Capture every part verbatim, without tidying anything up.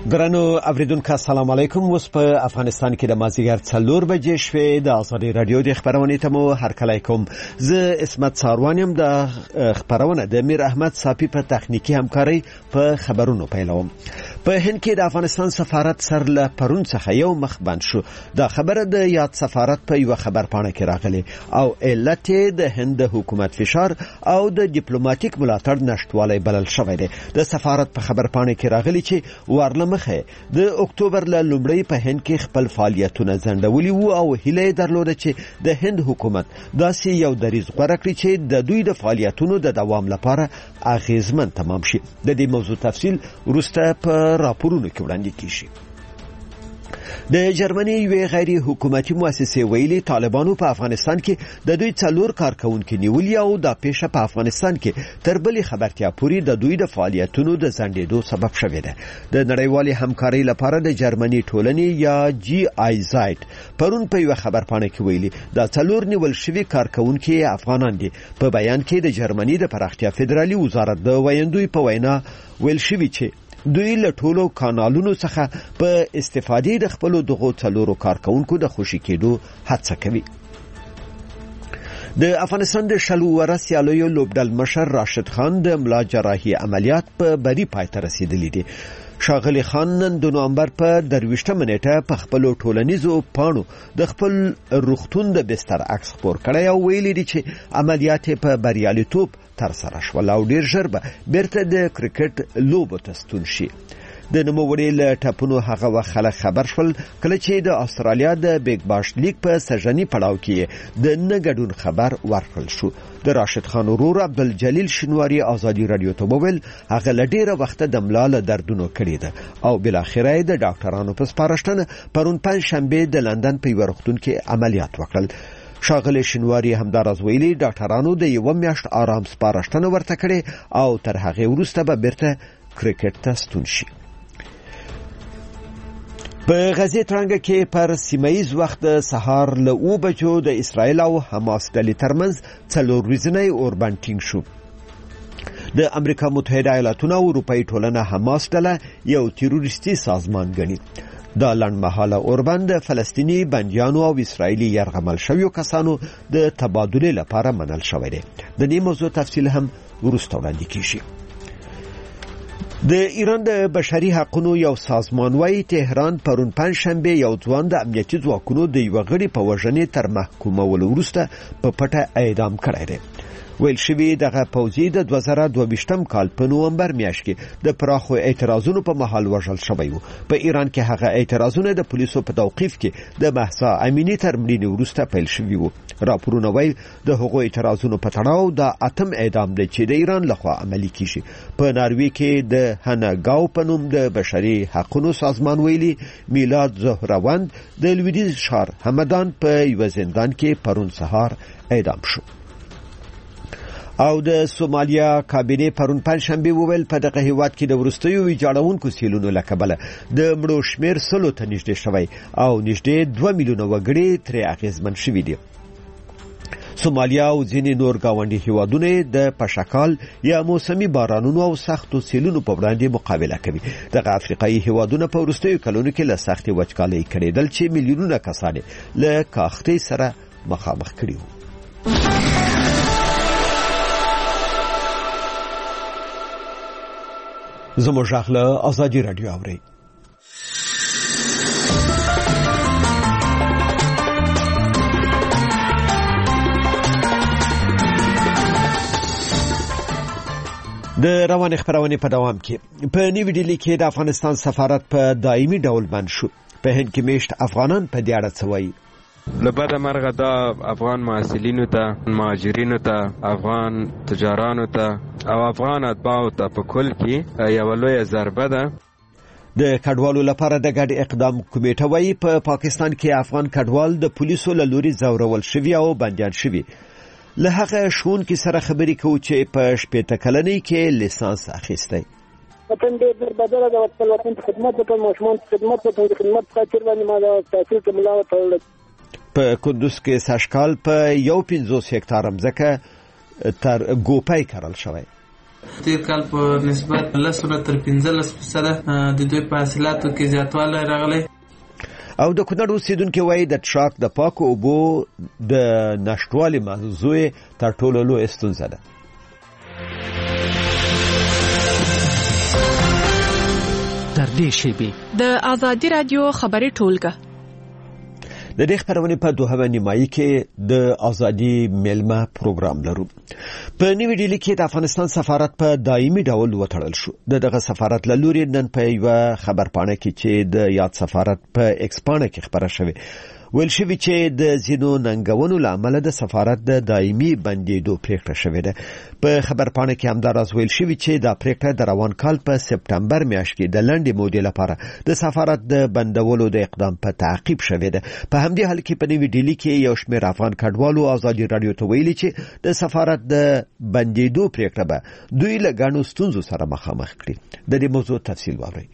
ګرانو اوریدونکو السلام علیکم. اوس په افغانستان کې د مازیګر څلور بجې شوې د ازادي رادیو د خبرونې ته مو هرکلی کوم. زه اسمت ساروان یم. د خبرونه د میر احمد صافي په تخنیکی همکاري په خبرونو پیلوم. په هند کې د افغانستان سفارت سر له پرون څخه یو مخ بند شو. دا خبره د یاد سفارت په یو خبر پاڼه کې راغلی او علت د هند حکومت فشار او د ډیپلوماټیک ملاتړ نشټوالی بلل شوی دی. د سفارت په خبر پاڼه کې راغلی چې ورلم د اکتوبر له لومړی په هند کې خپل فعالیتونه ځنډولي وو او هیله درلوده چې د هند حکومت داسې یو دریځ غوره کړي چې د دوی د فعالیتونو د دوام لپاره اغیزمن تمام شي. د دې موضوع تفصیل وروسته په راپورونو کې وړاندې کیږي. د جرمني یوې غیر حکومتي مؤسسې ویلي طالبانو په افغانستان کې د دوی څلور کارکونکي نیولي او دا پیښه په افغانستان کې تر بلې خبرتیا پورې د دوی د فعالیتونو د ځنډېدو سبب شوې ده. د نړیوالې همکارۍ لپاره د جرمني ټولنې یا جی آی زاید پرون په یو خبر پاڼه کې ویلي دا څلور نیول شوي کارکونکي افغانان دي. په بیان کې د جرمني د پراختیا فدرالي وزارت د ویندوی په وینا ویل شوی چې دوی له ټولو کانالونو څخه په استفادې د خپل دغو څلورو کارکونکو د خوشي کېدو هڅه کوي. د افغانستان د شلو ورسیالیو لوبډل مشر راشد خان د ملا جراحي عملیات په بری پای ته رسیدلی دي. شاغلی خان نن د نومبر په درویشتمه نیټه په خپل ټولنیزو پاڼو د خپل روغتون د بستر عکس خپور کړی او ویلي دي چې عملیات په بریالیتوب تر سره شول او ډیر ژر به بیرته د کرکټ لوبو ته ستون شي. د نوموړي له ټاپونو هغه وخت خلک خبر شول کله چې د استرالیا د بیگ باش لیگ په سژني پړاو کې د نه ګډون خبر ورکړل شو. د راشد خان ورور عبدالجلیل شنواری ازادي رادیو ته وویل هغه له ډیره وخته د ملا له دردونو کړی ده او بالاخره د ډاکټرانو په سپارښتنه پرون پنځشنبه د لندن په یو روغتون کې عملیات وکړل. شاغلی شنواری همداراز ویلي ډاکټرانو د یو میاشت آرام سپارښتنه ورته کړې او تر هغه وروسته به بیرته کرکټ ته ستون شي. په غزې ترنګ کې پر سیمایي وخت د سهار له اوه بجو د اسرائیل او حماس ډلې ترمنځ څلور ورځنی اوربند ټینګ شو. د امریکا متحده ایالاتونو او اروپایي ټولنه حماس ډله یو تروریستي سازمان ګڼي. دا لنډمهاله اوربند د فلسطیني بندیانو او اسرائیلي یرغمل شویو کسانو د تبادله لپاره منل شوی دی. د دې موضوع تفصیل هم وروسته وړاندې کیږي. د ایران د بشري حقوقو یو سازمان وايي تهران پرون پنځشنبه یو ځوان د امنیتي ځواکونو د یو غړي په وژنې تر محکومولو وروسته په پټه اعدام کړی دی. ویل شوی دغه پوځي د دوه زره دوه ویشتم کال په نومبر میاشت کې د پراخو اعتراضونو په مهال وژل شوی و. په ایران کې هغه اعتراضونه د پولیسو په توقیف کې د مهسا امینی تر مړینې وروسته پیل شوي وو. راپورونه وایي د هغو اعتراضونو په تړاو د اتم اعدام دی چې د ایران لخوا عملي کیږي. په ناروې کې د هنګاو په نوم د بشري حقوقو سازمان ویلي میلاد زهروند د لویدیځ ښار همدان په یو زندان کې پرون سهار اعدام شو. او د سومالیا کابینه پرون پنځشنبه وویل په دغه هیواد کې د وروستیو ویجاړونکو سیلونو له کبله د مړو شمیر سلو ته نږدې شوی او نږدې دوه میلیونه وګړي ترې اغیزمن شوي دي. سومالیا او ځینې نور گاونډي هیوادونه د پشکال یا موسمي بارانونو او سختو سیلونو په وړاندې مقابله کوي. دغه افریقایي هیوادونه په وروستیو کلونو کې له سختې وچکالۍ کړېدل چې میلیونونه کسان له کاختۍ سره مخامخ کړي وو. زموږ غږ ازادي رادیو اوري. د روان خبرونه په دوام کې په نیو ډیلی کې د افغانستان سفارت په دایمي ډول بند شو. په هند کې میشت افغانان په دې اړه څه وایي؟ لبدا مرغه دا افغان محصلینو ته، مهاجرینو ته، افغان تجارانو ته او افغان اتباعو ته په کل کې یو لوی ضربه ده. د کډوالو لپاره د ګډ اقدام کمیټه وايي په پاکستان کې افغان کډوال د پولیسو له لوري ځورول شوي او بندیان شوي. له هغه شون کې سره خبرې کوو چې په شپېته کلنۍ کې لیسانس اخیستی. وطن دې در بدله د وطن وطن خدمت وکړ، ماشومان خدمت وکړ، خدمت خاطر باندې ما د تحصیل کې ملا وتړل. په کندوز کې ساشکال په یو پنځوس هکتار ځمکه تر ګوپای کرل شوی. تیر کال په نسبت لسونه تر پنځلس فیصده د دوی په حاصلاتو کې زیاتوالی راغلی. او د کونړ اوسیدونکي وایي د ټراک د پاکو اوبو د نشتوالي موضوع تر ټولو لویه ستونزه ده. تر دې شیبې د آزادي رادیو خبري ټولګه د دې خبرونه په دوهمه نیمایي کې د ازادي میلمه پروګرام لرو. په نیوی ډیلی کې د افغانستان سفارت په دایمي ډول وتړل شو. دغه سفارت له لوري نن په یو خبرپاڼه کې چې د یاد سفارت په ایکس پاڼه کې خبره شوه ویل شوی چې د زینو ننګونو لامل د سفارت د دایمي بندیدو پریکړه شوې ده. په خبرپاڼه کې همداراز ویل شوی چې دا پریکړه د روان کال په سپټمبر میاشت کې د لنډې مودې لپاره د سفارت د بندولو د اقدام په تعقیب شوې ده. په همدې حال کې په نیوی ډیلی کې یو شمېر افغان کډوالو ازادي رادیو ته ویلي چې د سفارت د بندیدو پریکړه به دوی له ګڼو ستونزو سره مخامخ کړي. د دې موضوع تفصیل واورئ.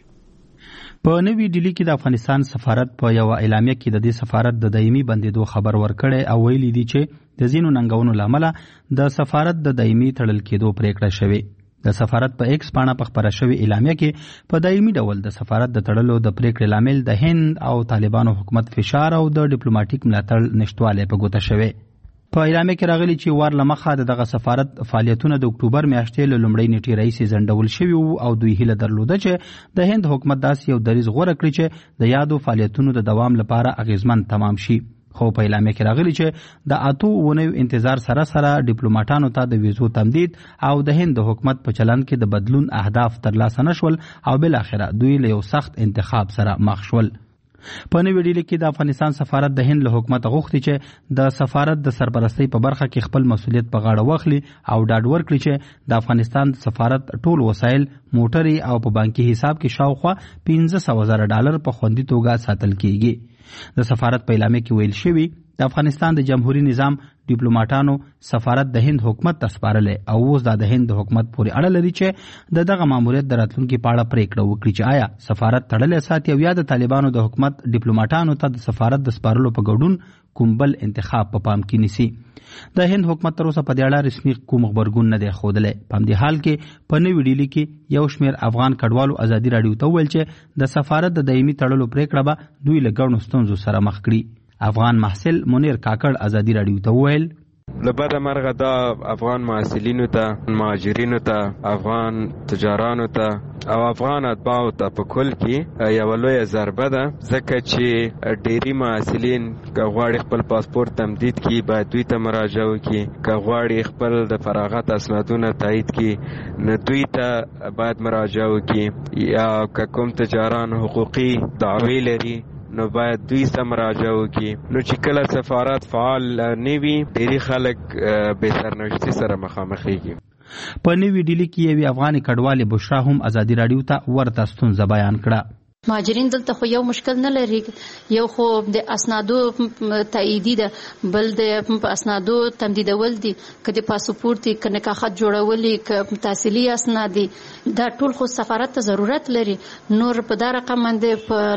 په نوی ډیلی کې د افغانستان سفارت په یو اعلامیه کې د دې سفارت د دایمي بندیدو خبر ورکړی او ویلي دی چې د ځینو ننګونو لامل د سفارت د دایمي تړل کېدو پریکړه شوې. د سفارت په ایکس پاڼه په خبره شوې اعلامیه کې په دایمي ډول د سفارت د تړلو د پریکړې لامل د هند او طالبانو حکومت فشار او د ډیپلوماټیک ملاتړ نشټوالی په ګوته شوی. په اعلامیه کې راغلي چې وار لمخه دغه سفارت فعالیتونه د اکتوبر میاشتې له لومړۍ نیټې راهیسې ځنډول شوي وو او دوی هیله درلوده چې د هند حکومت داسې یو دریځ غوره کړي چې د یادو فعالیتونو د دوام لپاره اغیزمن تمام شي. خو په اعلامیه کې راغلي چې د اتو اونیو انتظار سره سره ډیپلوماټانو ته د ویزو تمدید او د هند حکومت په چلند کې د بدلون اهداف ترلاسه نشول او بل اخره دوی له یو سخت انتخاب سره مخ شول. په نوی ډیلی کې د افغانستان سفارت د هند له حکومت غوښتي چې د سفارت د سرپرستۍ په برخه کې خپل مسولیت په غاړه واخلي او ډاډ ورکړي چې د افغانستان سفارت ټول وسایل موټري او په بانکي حساب کې شاوخوا پنځه سوه زره ډالر په خوندي توګه ساتل کیږي. د سفارت په اعلامیه کې ویل شوی د افغانستان د جمهوریت نظام ډیپلوماټانو سفارت د هند حکومت ته سپارلی او اوس دا د هند حکومت پورې اړه لري چې د دغه ماموریت د راتلونکي په اړه پریکړه وکړي چې آیا سفارت تړلی ساتي او یا د طالبانو د حکومت ډیپلوماټانو ته د سفارت د سپارلو په ګډون کوم بل انتخاب په پام کې نیسي. د هند حکومت تر اوسه په دې اړه رسمي کوم خبرګون نه دی ښودلی. په همدې حال کې په نوي ډیلي کې یو شمېر افغان کډوالو ازادي راډیو ته وویل چې د سفارت د دایمي تړلو پریکړه به دوی له ګڼو ستونزو سره مخ کړي. افغان محصل منیر کاکړ ازادي راډیو ته وویل له بده مرغه دا افغان محصلینو ته، مهاجرینو ته، افغان تجارانو ته او افغان اتباعو ته په کل کې یوه لویه ضربه ده، ځکه چې ډېری محصلین که غواړي خپل پاسپورت تمدید کړي باید دوی ته مراجعه وکړي، که غواړي خپل د فراغت اسنادونه تایید کړي نو دوی ته باید مراجعه وکړي، یا که کوم تجاران حقوقي دعوې لري نو باید دوی سره مراجعه وکړي. نو چې کله سفارت فعال نه وي ډېری خلک بې سرنوشتي سره مخامخېږي. په نوي ډیلي کې یوې افغانې کډوالې بشرا هم ازادي راډیو ته ورته ستونزه بیان کړه. مهاجرین دلته خو یو مشکل نه لري، یو خو د اسنادو تاییدی ده، بل د اسنادو تمدیدول دي، که د پاسپورت که نکاحت جوړولي که تحصیلي اسناد دي، دا ټول خو سفارت ته ضرورت لري. نور په دا رقم باندې په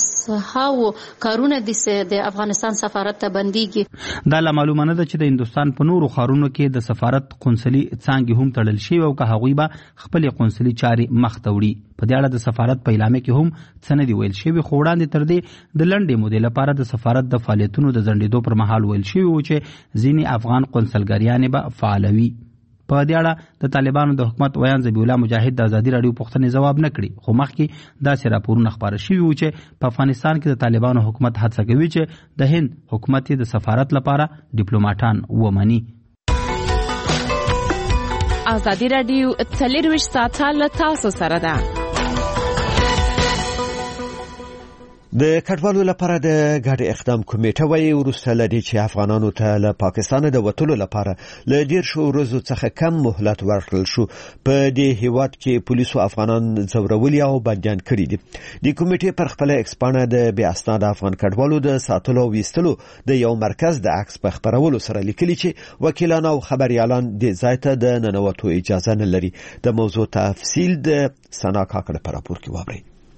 لسهاو کارونه دي چې د افغانستان سفارت ته بنديږي. دا لا معلومه نه ده چې د هندوستان په نورو ښارونو کې د سفارت قونسلي څانګې هم تړل شوي او که هغوی به خپلې قونسلي چارې مخ ته وړي. په دې اړه د سفارت په اعلامیه کې هم څه نه دي ویل شوي، خو وړاندې تر دې د لنډې مودې لپاره د سفارت د فعالیتونو د ځنډېدو پر مهال ویل شوي وو چې ځینې افغان قونسلګریانې به فعالوي. په دې اړه د طالبانو د حکومت ویان ذبیح الله مجاهد د ازادي راډیو پوښتنې ځواب نه کړي، خو مخکې داسې راپورونه خپاره شوي وو چې په افغانستان کې د طالبانو حکومت هڅه کوي چې د هند حکومت د سفارت لپاره ډیپلوماټان ومني. ازادي راډیو څلرویشت ساعته له تاسو سره ده. د کډوالو لپاره د ګډ اقدام کمیټه وایي وروسته له دې چې افغانانو ته له پاکستانه د وتلو لپاره له دېرشو ورځو څخه کم مهلت ورکړل شو، په دې هیواد کې پولیسو افغانان ځورولي او بندیان کړي دي. د کمیټې پر خپله ایکس پاڼه د بې اسناده افغان کډوالو د ساتلو او ویستلو د یو مرکز د عکس په خپرولو سره لیکلي چې وکیلان او خبریالان دې ځای ته د ننوتو اجازه نه لري. د موضوع تفصیل د سنا کاکړ په راپور کې واورئ.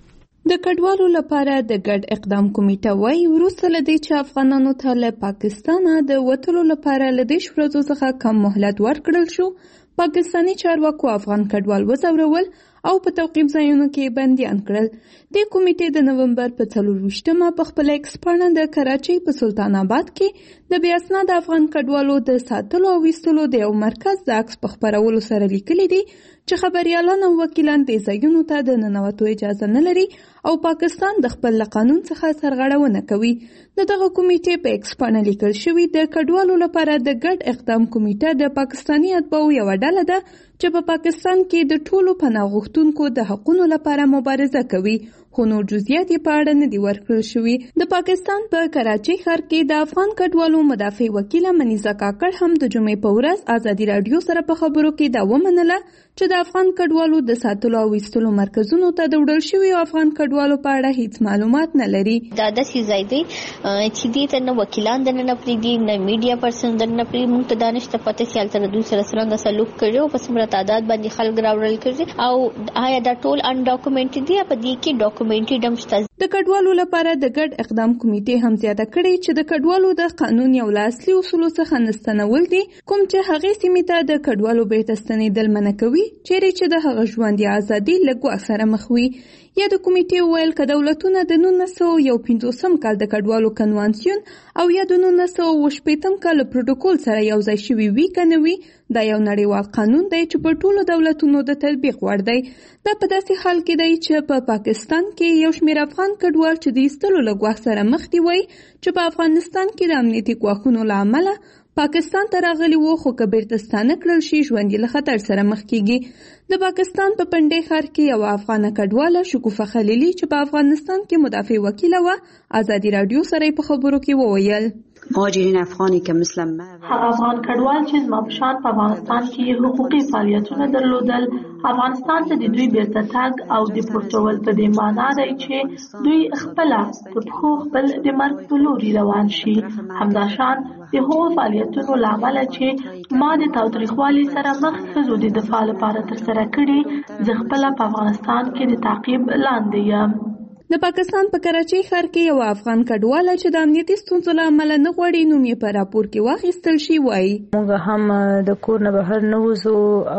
د کډوالو لپاره د ګډ اقدام کمیټه وايي وروسته له دې چې افغانانو ته له پاکستانه د وتلو لپاره له دېرش ورځو څخه کم مهلت ورکړل شو، پاکستاني چارواکو افغان کډوال وځورول او په توقیف ځایونو کې بندیان کړل. د کمیټې د نومبر په څلرویشتمه په خپله ایکس پاڼه د کراچۍ په سلطان آباد کې د بې اسناده افغان کډوالو د ساتلو او ویستلو د یو مرکز د عکس په خپرولو سره لیکلي دي چې خبریالان او وکیلان دې ځایونو ته د ننوتو اجازه نه لري او پاکستان د خپل قانون څخه سرغړونه کوي. د دغه کمیټې په ایکس پاڼه لیکل شوي د کډوالو لپاره د ګډ اقدام کمیټه د پاکستاني اتباعو یوه ډله ده چې په پاکستان کې د ټولو پناه غوښتونکو د حقونو لپاره مبارزه کوي، خو نور جزئیات یې په اړه نه دي ورکړل شوي. د پاکستان په کراچۍ ښار کې د افغان کډوالو مدافع وکیله منیزه کاکړ هم د جمعې په ورځ ازادي راډیو سره په خبرو کې دا ومنله چې د افغان کډوالو د ساتلو او ویستلو مرکزونو ته د وړل شویو افغان کډوالو په اړه هیڅ معلومات نه لري. دا داسې ځای دی چې دې ته نه وکیلان دننه پرېږدي، نه میډیا پرسن دننه پرېږدي. موږ ته دا نشته پته چې هلته د دوی سره څرنګه سلوک کړی او په څومره تعداد باندې خلک راوړل کړي او آیا دا ټول ان ډاکومنټډ دي یا په دې کې ډاکومنټډ هم شته. د کډوالو لپاره د ګډ اقدام کمیټې هم زیاته کړې چې د کډوالو د قانون یو له اصلي اصولو څخه نستنول دي، کوم چې هغې سیمې ته د کډوالو بیرته ستنېدل منع کوي چیرې چې د هغه ژوند یا ازادي له ګواښ سره مخ وي. یا د کمیټې ویل که دولتونه د نولس سوه یو پنځوسم کال د کډوالو کنوانسیون او یا د نولس سوه اووه شپېتم کال پروتوکول سره یو ځای شوي وي که نه وي، دا یو نړیوال قانون دی چې په ټولو دولتونو د تطبیق وړ دی. دا په داسې حال کې دی چې په پاکستان کې یو شمېر افغان کډوال چې د ایستلو له ګواښ سره مخ دي وایي چې په افغانستان کې د امنیتي ګواښونو له امله پاکستان ته راغلي وو، خو که بیرته ستانه کړل شي ژوند یې له خطر سره مخ کیږي. د پاکستان په پنډۍ ښار کې یوه افغانه کډواله شګوفه خلیلي چې په افغانستان کې مدافع وکیله وه ازادي راډیو سره په خبرو کې وویل مهاجرین افغانی که مثل ما هغه افغان کډوال چې زما په شان په افغانستان کې حقوقي فعالیتونه درلودل، افغانستان ته د دوی بیرته تګ او دیپورټول په دې معنا دی چې دوی خپله په پښو خپل د مرګ په لوري روان شي. همداشان د هغو فعالیتونو له امله چې ما د تاوتریخوالي سره مخ ښځو د دفاع لپاره ترسره کړي، زه خپله په افغانستان کې د تعقیب لاندې یم. د پاکستان په کراچۍ ښار کې یو افغان کډواله چې د امنیتي ستونزو له امله نه غواړي نوم یې په راپور کې واخیستل شي وایي موږ هم د کور نه بهر نه وځو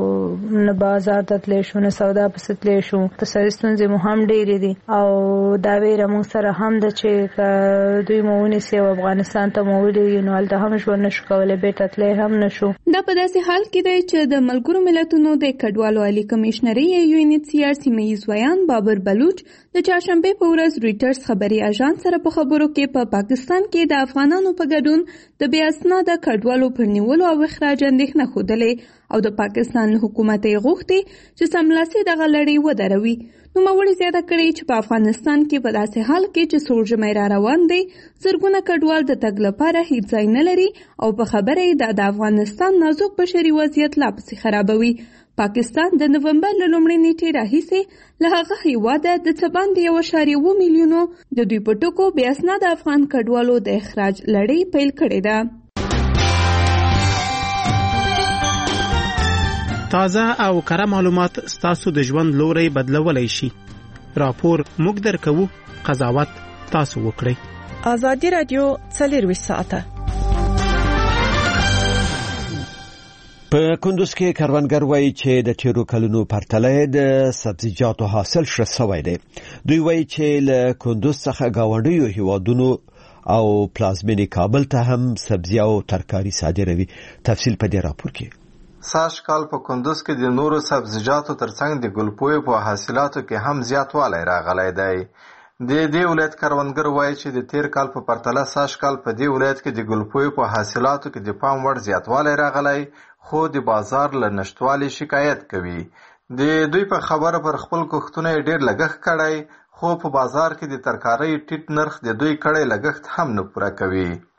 او نه بازار ته تللی شو، نه سودا پسې تللی شو. اقتصادي ستونزې مو هم ډېرې دي او دا ویره موږ سره هم ده چې که دوی مو ونیسي او افغانستان ته مو ولېږي نو هلته هم ژوند نه شو کولی، بېرته تللی هم نه شو. دا په داسې حال کې دی چې د ملګرو ملتونو د کډوالو عالي کمیشنري یا یو ان ایچ سی آر سیمه ییز ویان بابر بلوچ د چهارشنبې په ورځ رویټرز خبري اژانس سره په خبرو کې په پا پاکستان کې د افغانانو په ګډون د بې اسناده کډوالو پر نیولو او اخراج اندېښنه ښودلې او د پاکستان له حکومت یې غوښتې چې سملاسي دغه لړۍ ودروي. نوموړي زیاته کړې چې په افغانستان کې په داسې حال کې چې سوړ ژمی را روان دی زرګونه کډوال د تګ لپاره هیڅ ځای نه لري او په خبره یې د افغانستان نازک بشري وضعیت لا پسې خرابوي. پاکستان د نومبر له لومړۍ نیټې راهیسې له هغه هیواده د څه باندې یو اعشاریه اووه میلیونو د دوی په ټکو بې اسناده افغان کډوالو د اخراج لړۍ پیل کړې ده. تازه او کره معلومات ستاسو د ژوند لوري بدلولای شي. راپور موږ درکوو، قضاوت تاسو وکړئ. ازادي راډیو څلرویشت ساعته په کندوز کې کروندګر وایي چې د تیرو کلونو پرتله د سبزیجاتو حاصل ښه شوی دی. دوی وایي چې له کندوز څخه ګاونډیو هیوادونو او پلازمینې کابل ته هم سبزي او ترکاري صادروي. تفصیل په دې راپور کې. ساش کال په کندوز کې د نورو سبزیجاتو ترڅنګ د ګلپویو په حاصلاتو کې هم زیاتوالی راغلی دی. د دې ولایت کروندګر وایي چې د تیر کال په پرتله ساش کال په دې ولایت کې د ګلپویو په حاصلاتو کې د پام وړ زیاتوالی راغلی، خو د بازار له نشتوالي شکایت کوي. د دوی په خبره پر خپل کښتونه ډیر لګښت کړی، خو په بازار کې د ترکارۍ ټیټ نرخ د دوی کړی لګښت هم نه پوره کوي.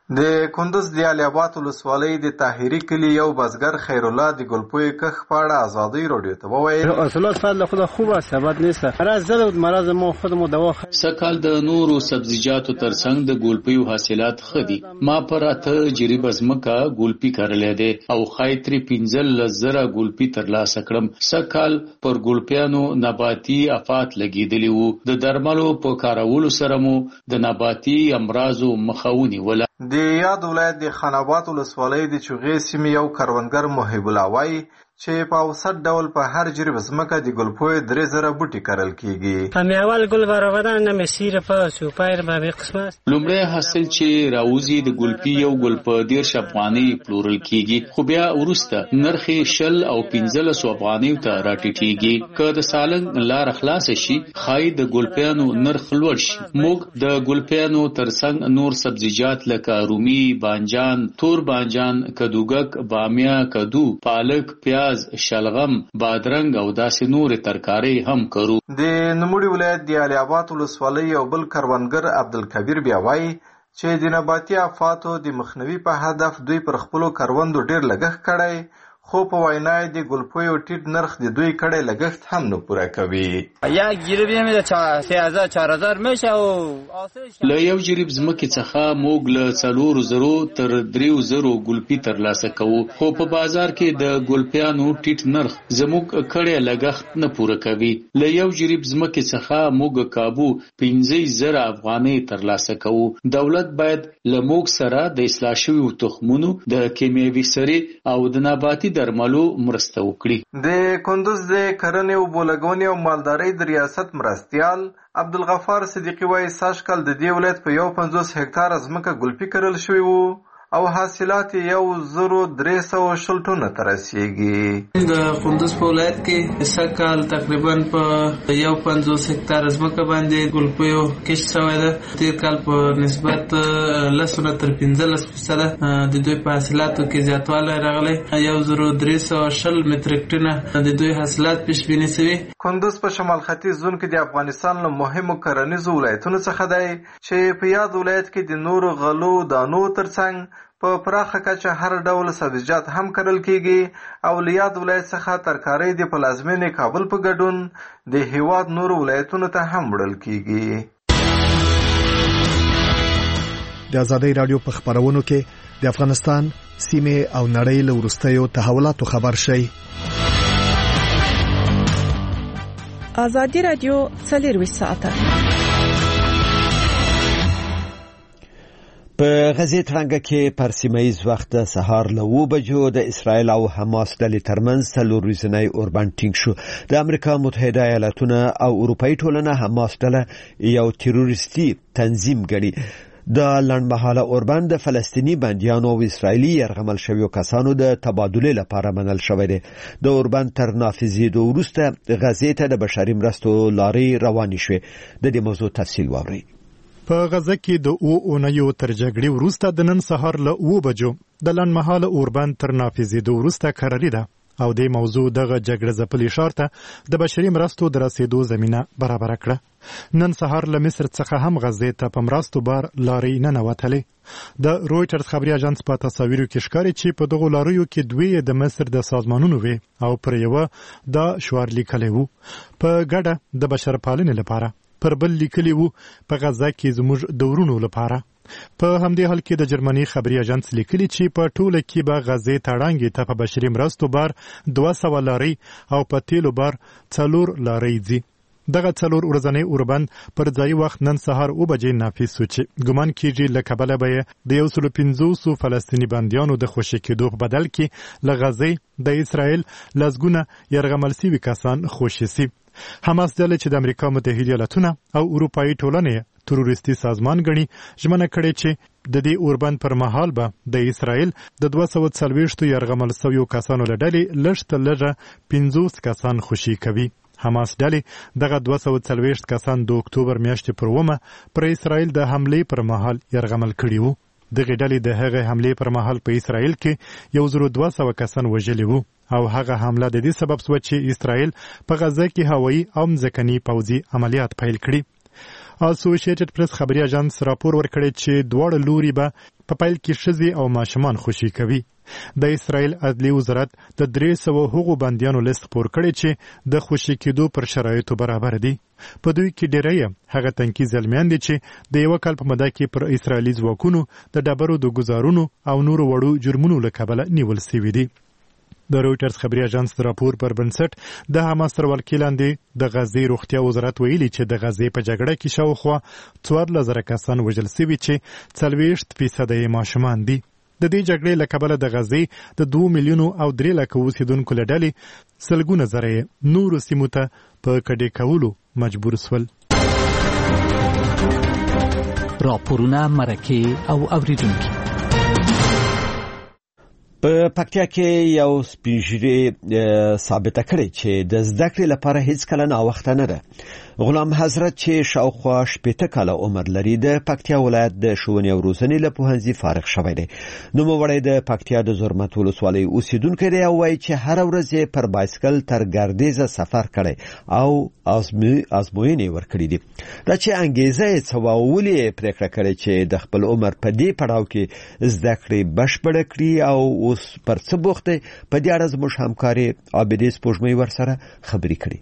د کندز د علي اباد ولسوالۍ د طاهري کلي یو بزګر خیر الله د ګلپوی کښ په اړه ازادي رادیو ته وویل اصلاً فضل خدا خوبه ثبات نیست مرض زد مرض ما خودمو دوا سکال د نورو سبزیجاتو ترڅنګ د ګلپیو حاصلات خدي ما پر اته جریب ازمکا ګلپی کړلې ده او خایتري پنځل زره ګلپی ترلاسه کړم سکال پر ګلپیانو نباتي افات لګیدلی وو د درملو په کارولو سره مو د نباتي امراضو مخاوني ولا د یاد ولایت د خان آباد ولسوالۍ د چوغې سیمې یو کروندګر محب الله وایي چې په اوسط ډول په هر جریب ځمکه د ګلپوی درې زره بوټي کرل کیږي. په اول ګل برابر نه مسیر په سوپایر به قسمه لومړی حاصل چې راوزي د ګلپی یو ګل په ډیر افغاني پلورل کیږي خو بیا ورسته نرخ شل او پنځلس افغاني ته راټیټيږي که د سالنګ لار خلاص شي خای د ګلپیانو نرخ لوړ شي. موږ د ګلپیانو ترڅنګ نور سبزیجات لکه رومي بانجان تور بانجان کدوګک بامیه کدو پالک پیاز شلغم بادرنګ او داسې نور ترکاری هم کرو. د نوموړي ولایت د علي اباد ولسوالۍ یو بل کروندګر عبدالکبیر بیا وایي چې د نباتي آفاتو د مخنیوي په هدف دوی پر خپلو کروندو ډیر لګښت کړی خو په وینا د ګلپویو ټیټ نرخ د دوی کړی لګښت هم نه پوره کوي. یک جریب یې د سه هزار چهار هزار میشه او له یو جریب ځمکې څخه موږ له څلورو زرو تر دریو زرو ګلپي ترلاسه کوو خو په بازار کې د ګلپیانو ټیټ نرخ زموږ کړی لګښت نه پوره کوي. له یو جریب ځمکې څخه موږ کابو پنځه زره افغانۍ ترلاسه کوو. دولت باید له موږ سره د اصلاح شویو تخمونو د کیمیاوي سرې او د نباتي درملو مرسته وکړي. د کندوز د کرنې او بولګونې او مالدارۍ د ریاست مرستیال عبدالغفار صدیقی وایي سږ کال د دې ولایت په یو پنځوس هکتاره ځمکه ګلپي کرل شوي وو او حاصلات یو زرو درې سوه شل ټنو ته رسیږي. د کندوز په ولایت کې سږ کال تقریبا په یو پنځوس هکتاره ځمکه باندې ګلپیو کښت شوی ده. تېر کال په نسبت لس نه تر پنځلس فیصده د دوی په حاصلاتو کې زیاتوالی راغلی. یو زرو درې سوه شل متریک ټنه د دوی حاصلات پیش بیني شوي. کندوز په شمال ختیځ زون کې د افغانستان له مهمو کرنیزو ولایتونو څخه دی چې په یاد ولایت کې د نورو غلو دانو ترڅنګ په پراخه کچه هر ډول سبزیجات هم کرل کیږي او له یاد ولایت څخه ترکارۍ د پلازمینې کابل په ګډون د هیواد نورو ولایتونو ته هم وړل کیږي. د ازادۍ راډیو په خبرونو کې د افغانستان سیمه او نړۍ له وروستیو تحولاتو خبر شي. ازادي راډیو څلرویشت ساعته په غزې تړنګه کې پر سیمایي وخت سهار له اوه بجو د اسرایل او حماس ډلې ترمنځ څلور ورځنی اوربند ټینګ شو. د امریکا متحده ایالاتونه او اروپایي ټولنه حماس ډله یو تروریستي تنظیم ګڼي. د لنډمهاله اوربند د فلسطینی بندیانو او اسرایلی یرغمل شویو کسانو د تبادله لپاره منل شوی دی. د اوربند تر نافذېدو وروسته غزې ته د بشري مرستو لارې روانې شوې. د دې موضوع تفصیل واورئ. په غزه کې د او اونیو تر جګړې وروسته د نن سهار له اوه بجو د لنډمهاله اوربند تر نافذېدو وروسته قراري ده او د موضوع دغه جګړه ځپلې ښار ته د بشري مرستو د رسیدو زمینه برابر کړه. نن سهار له مصر څخه هم غزې ته په مرستو بار لارې ننوتلې. د رویټرز خبري اژانس په تصاویرو کې ښکاري چې په دغو لاریو کې دوی د مصر د سازمانونو وي او پر یوه دا شعار لیکلی وو په ګډه د بشرپالنې لپاره، پر بل لیکلی وو په غزه کې زموږ د ورونو لپاره. په همدې حال کې د جرمني خبري اژانس لیکلی چې په ټوله کې به غزې تړانګې ته په بشري مرستو بار دوه سوه لارۍ او په تیلو بار څلور لارۍ ځي. دغه څلور ورځنی اوربند پر ځایي وخت نن سهار اوه بجې نافذ شو چې ګمان کېږي له کبله به یې د یو سلو پنځوسو فلسطیني بندیانو د خوشي کېدو په بدل کې له غزې د اسرائیل لسګونه یرغمل سوي کسان خوشي سي. حماس ډلې چې د امریکا متحده ایالاتونه او اروپایي ټولنې تروریستي سازمان ګڼي ژمنه کړې چې د دې اوربند پر مهال به د اسرائیل د دوه سوه څلوېښتو یرغمل سویو کسانو له ډلې لږ تر لږه پنځوس کسان خوشي کوي. حماس ډلې دغه دوه سوه څلوېښت کسان د اکتوبر میاشتې پر اوومه پر اسرائیل د حملې پر مهال یرغمل کړي وو. دغه ډلې د هغې حملې پر مهال په اسرائیل کې یو زرو دوه سوه کسان وژلي وو او هغه حمله د دې سبب شوه چې اسرائیل په غزه کې هوایي او مځکني پوځي عملیات پیل کړي. اسوسییټډ پریس خبري اژانس راپور ورکړی چې دواړه لوري به په پیل کې ښځې او ماشومان خوشي کوي. د اسرائیل عدلي وزارت د درې سوه هغو بندیانو لیست خپور کړی چې د خوشي کېدو پر شرایطو برابر دي. په دوی کې ډېری هغه تنکي زلمیان دي چې د یوه کال په موده کې پر اسرائیلي ځواکونو د ډبرو د ګزارونو او نورو وړو جرمونو له کبله نیول سوي دي. د رویټرز خبري اژانس د راپور پر بنسټ د حماس تر ولکې لاندې د غزې روغتیا وزارت ویلي چې د غزې په جګړه کې شاوخوا څوارلس زره کسان وژل سوي چې څلوېښت فیصده یې ماشومان دي. د دې جګړې له کبله د غزې د دوه میلیونو او درې لکه اوسېدونکو له ډلې سلګونه زره یې نورو سیمو ته په کډې کولو مجبور سول. راپورونه، مرکې او اوریدونکي. په پکتیا کې یو سپینږیري ثابته کړې چې د زده کړې لپاره هیڅ کله ناوخته نه ده. غلام حضرت چې شاوخوا شپېته کاله عمر لري د پکتیا ولایت د ښوونې او روزنې له پوهنځي فارغ شوی دی. نوموړی د پکتیا د زرمت ولسوالۍ اوسیدونکی دی او وایي چې هره ورځ یې پر بایسکل تر ګردیزه سفر کړی او ازموینې ورکړي دي. دا چې انګیزه یې څه وه او ولې یې پرېکړه کړې چې د خپل عمر په دې پړاو کې زده کړې بشپړه کړي او اوس پر څه بوخت دی، په دې اړه زموږ همکارې عابدې سپوږمۍ ورسره خبرې کړي.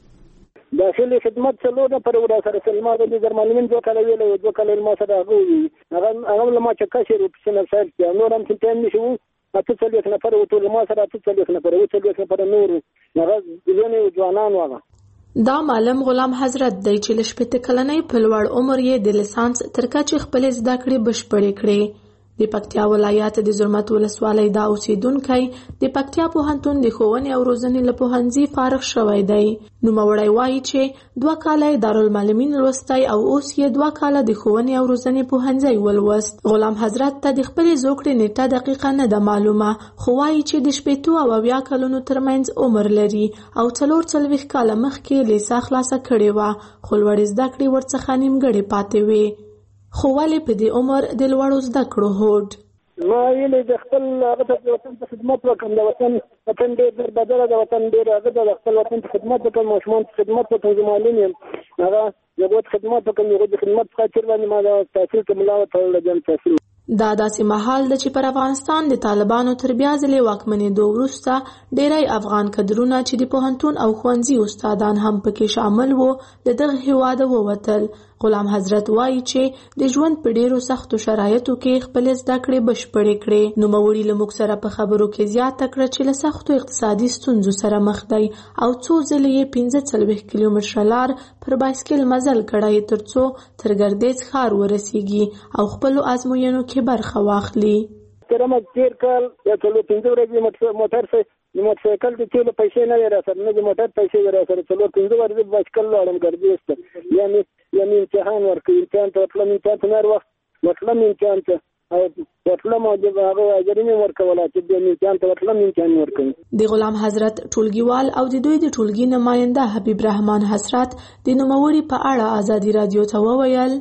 داخلي خدمت څلور نفر ورا سره سلما د درملمن دوه کاله ویلې دوه کاله ما سره هغه هغه هغه ما چې کشر په سن سره کې نور هم څه تم نشو اته څلور نفر وته ما سره اته څلور نفر او څلور نفر نور هغه ځونه ځوانان واغه. دا معلم غلام حضرت دی چې ل شپږ کلنۍ په لوړ عمر یې د لیسانس تر کچې خپل زده کړې بشپړې کړې. د پکتیا ولایت د زرمت ولسوالۍ دا اوسیدونکی د پکتیا پوهنتون د ښوونې او روزنې له پوهنځي فارغ شوی دی. نوموړی وایي چې دوه کاله یې دارالمعلمین لوستی او اوس یې دوه کاله د ښوونې او روزنې پوهنځی ولوست. غلام حضرت ته د خپلې زوکړې نیټه دقیقه نه ده معلومه، خو وایي چې د شپېتو او اویا کلونو ترمنځ عمر لري او څلور څلوېښت کاله مخکې لیسه خلاصه کړې وه، خو لوړې زده کړې ورڅخه نیمګړې پاتې وې. خو ولې په دې عمر د لوړو زده کړو هوډ؟ ما یې د خپل هغه د وطن په خدمت وکړم. د وطن وطن ډېر بدله د وطن ډېر هغه د خپل وطن په خدمت وکړم. ماشومان په خدمت وکړم. زمالین یم هغه زبوت خدمت وکړم. یو د خدمت څخه چیر باندې ما د تحصیل ته ملا وتړل جام تحصیل. دا داسې مهال ده چې پر افغانستان د طالبانو تر بیا ځلې واکمنېدو وروسته ډېری افغان کډرونه چې د پوهنتون او ښوونځي استادان هم پکې شامل وو د دغه هېواده ووتل. غلام حضرت وایي چې د ژوند په ډېرو سختو شرایطو کې خپل زده کړې بشپړې کړې. نوموړي له موږ سره په خبرو کې زیاته کړه چې له سختو اقتصادي ستونزو سره مخ دی او څو ځلې یې پنځه څلوېښت کیلومتره لار پر بایسکل مزل کړی تر څو تر ګردیز ښار ورسیږي او خپلو ازموینو کې برخه واخلي. ترمه تیر کال یا څلور پنځه ورځې موټر سره د موټرسایکل د تیلو پیسې نه وې راسره، نه د موټر پیسې وې راسره. څلور پنځه ورځې بایسکل لاړم ګردیز ته. یا مې یا مې امتحان ورکړ. امتحان ته ورتلم. امتحان ته هر وخت ورتلم امتحان ته او ورتلم او د هغه اجرې مې ورکوله چې د امتحان ته ورتلم امتحان ورکوم. د غلام حضرت ټولګیوال او د دوی د ټولګي نماینده حبیب رحمان حسرت د نوموړي په اړه ازادي رادیو ته وویل.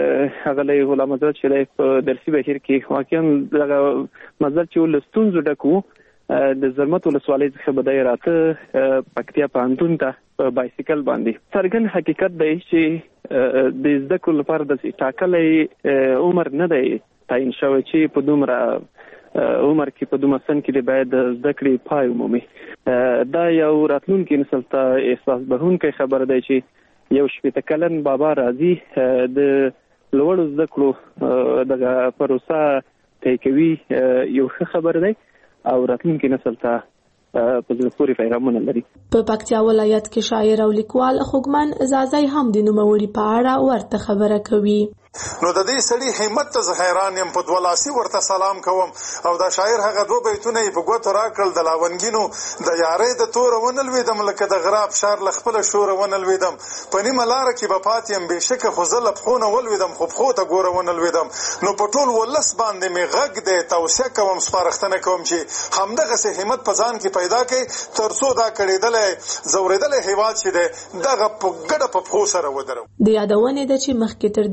هغه له غلام حضرت چې په درسي بهیر کې واقعا دغه مزل چې ولستونزو ډکو د زرمت ولسوالۍ څخه بدای راته پکتیا پوهنتون ته په بایسکل باندې. څرګند حقیقت دی چې د زده کړو لپاره د ټاکلی عمر نه دی تعین شوی چې په دومره عمر کې په دومره سن کې باید زده کړې پای ومومي. دا یو راتلونکي نسل ته احساس بهونکی خبر دی چې یو شپېته کلن بابا راځي د لوړو زده کړو دغه پروسه طی کوي، یو ښه خبر دی او راتلونکي نسل ته په زړه پورې پیغامونه لري. په پکتیا ولایت کې شاعر او لیکوال خوږمن زازی هم د نوموړي په اړه ورته خبره کوي. نو د دې سړي همت ته زه حیران یم. په دولاسي ورته سلام کوم او دا شاعر هغه دوه بیتونه یې په ګوتو راکړل. د لاونګینو د یارۍ د توره ونه لوېدم لکه د غراب شار له خپله شوره ونه لوېدم. په نیمه لاره کې به پاتې یم بېشکه خو زه له پښو نه ولوېدم خو پښو ته ګوره ونه لوېدم. نو په ټول ولس باندې مې غږ دی توصیه کوم سپارښتنه کوم چې همدغسې همت په ځان کې پیدا کړئ تر څو دا کړېدلی ځورېدلی هېواد چې دی دغه په ګډه په پښو سره ودرو. د یادونې ده چې مخکې تر دې هم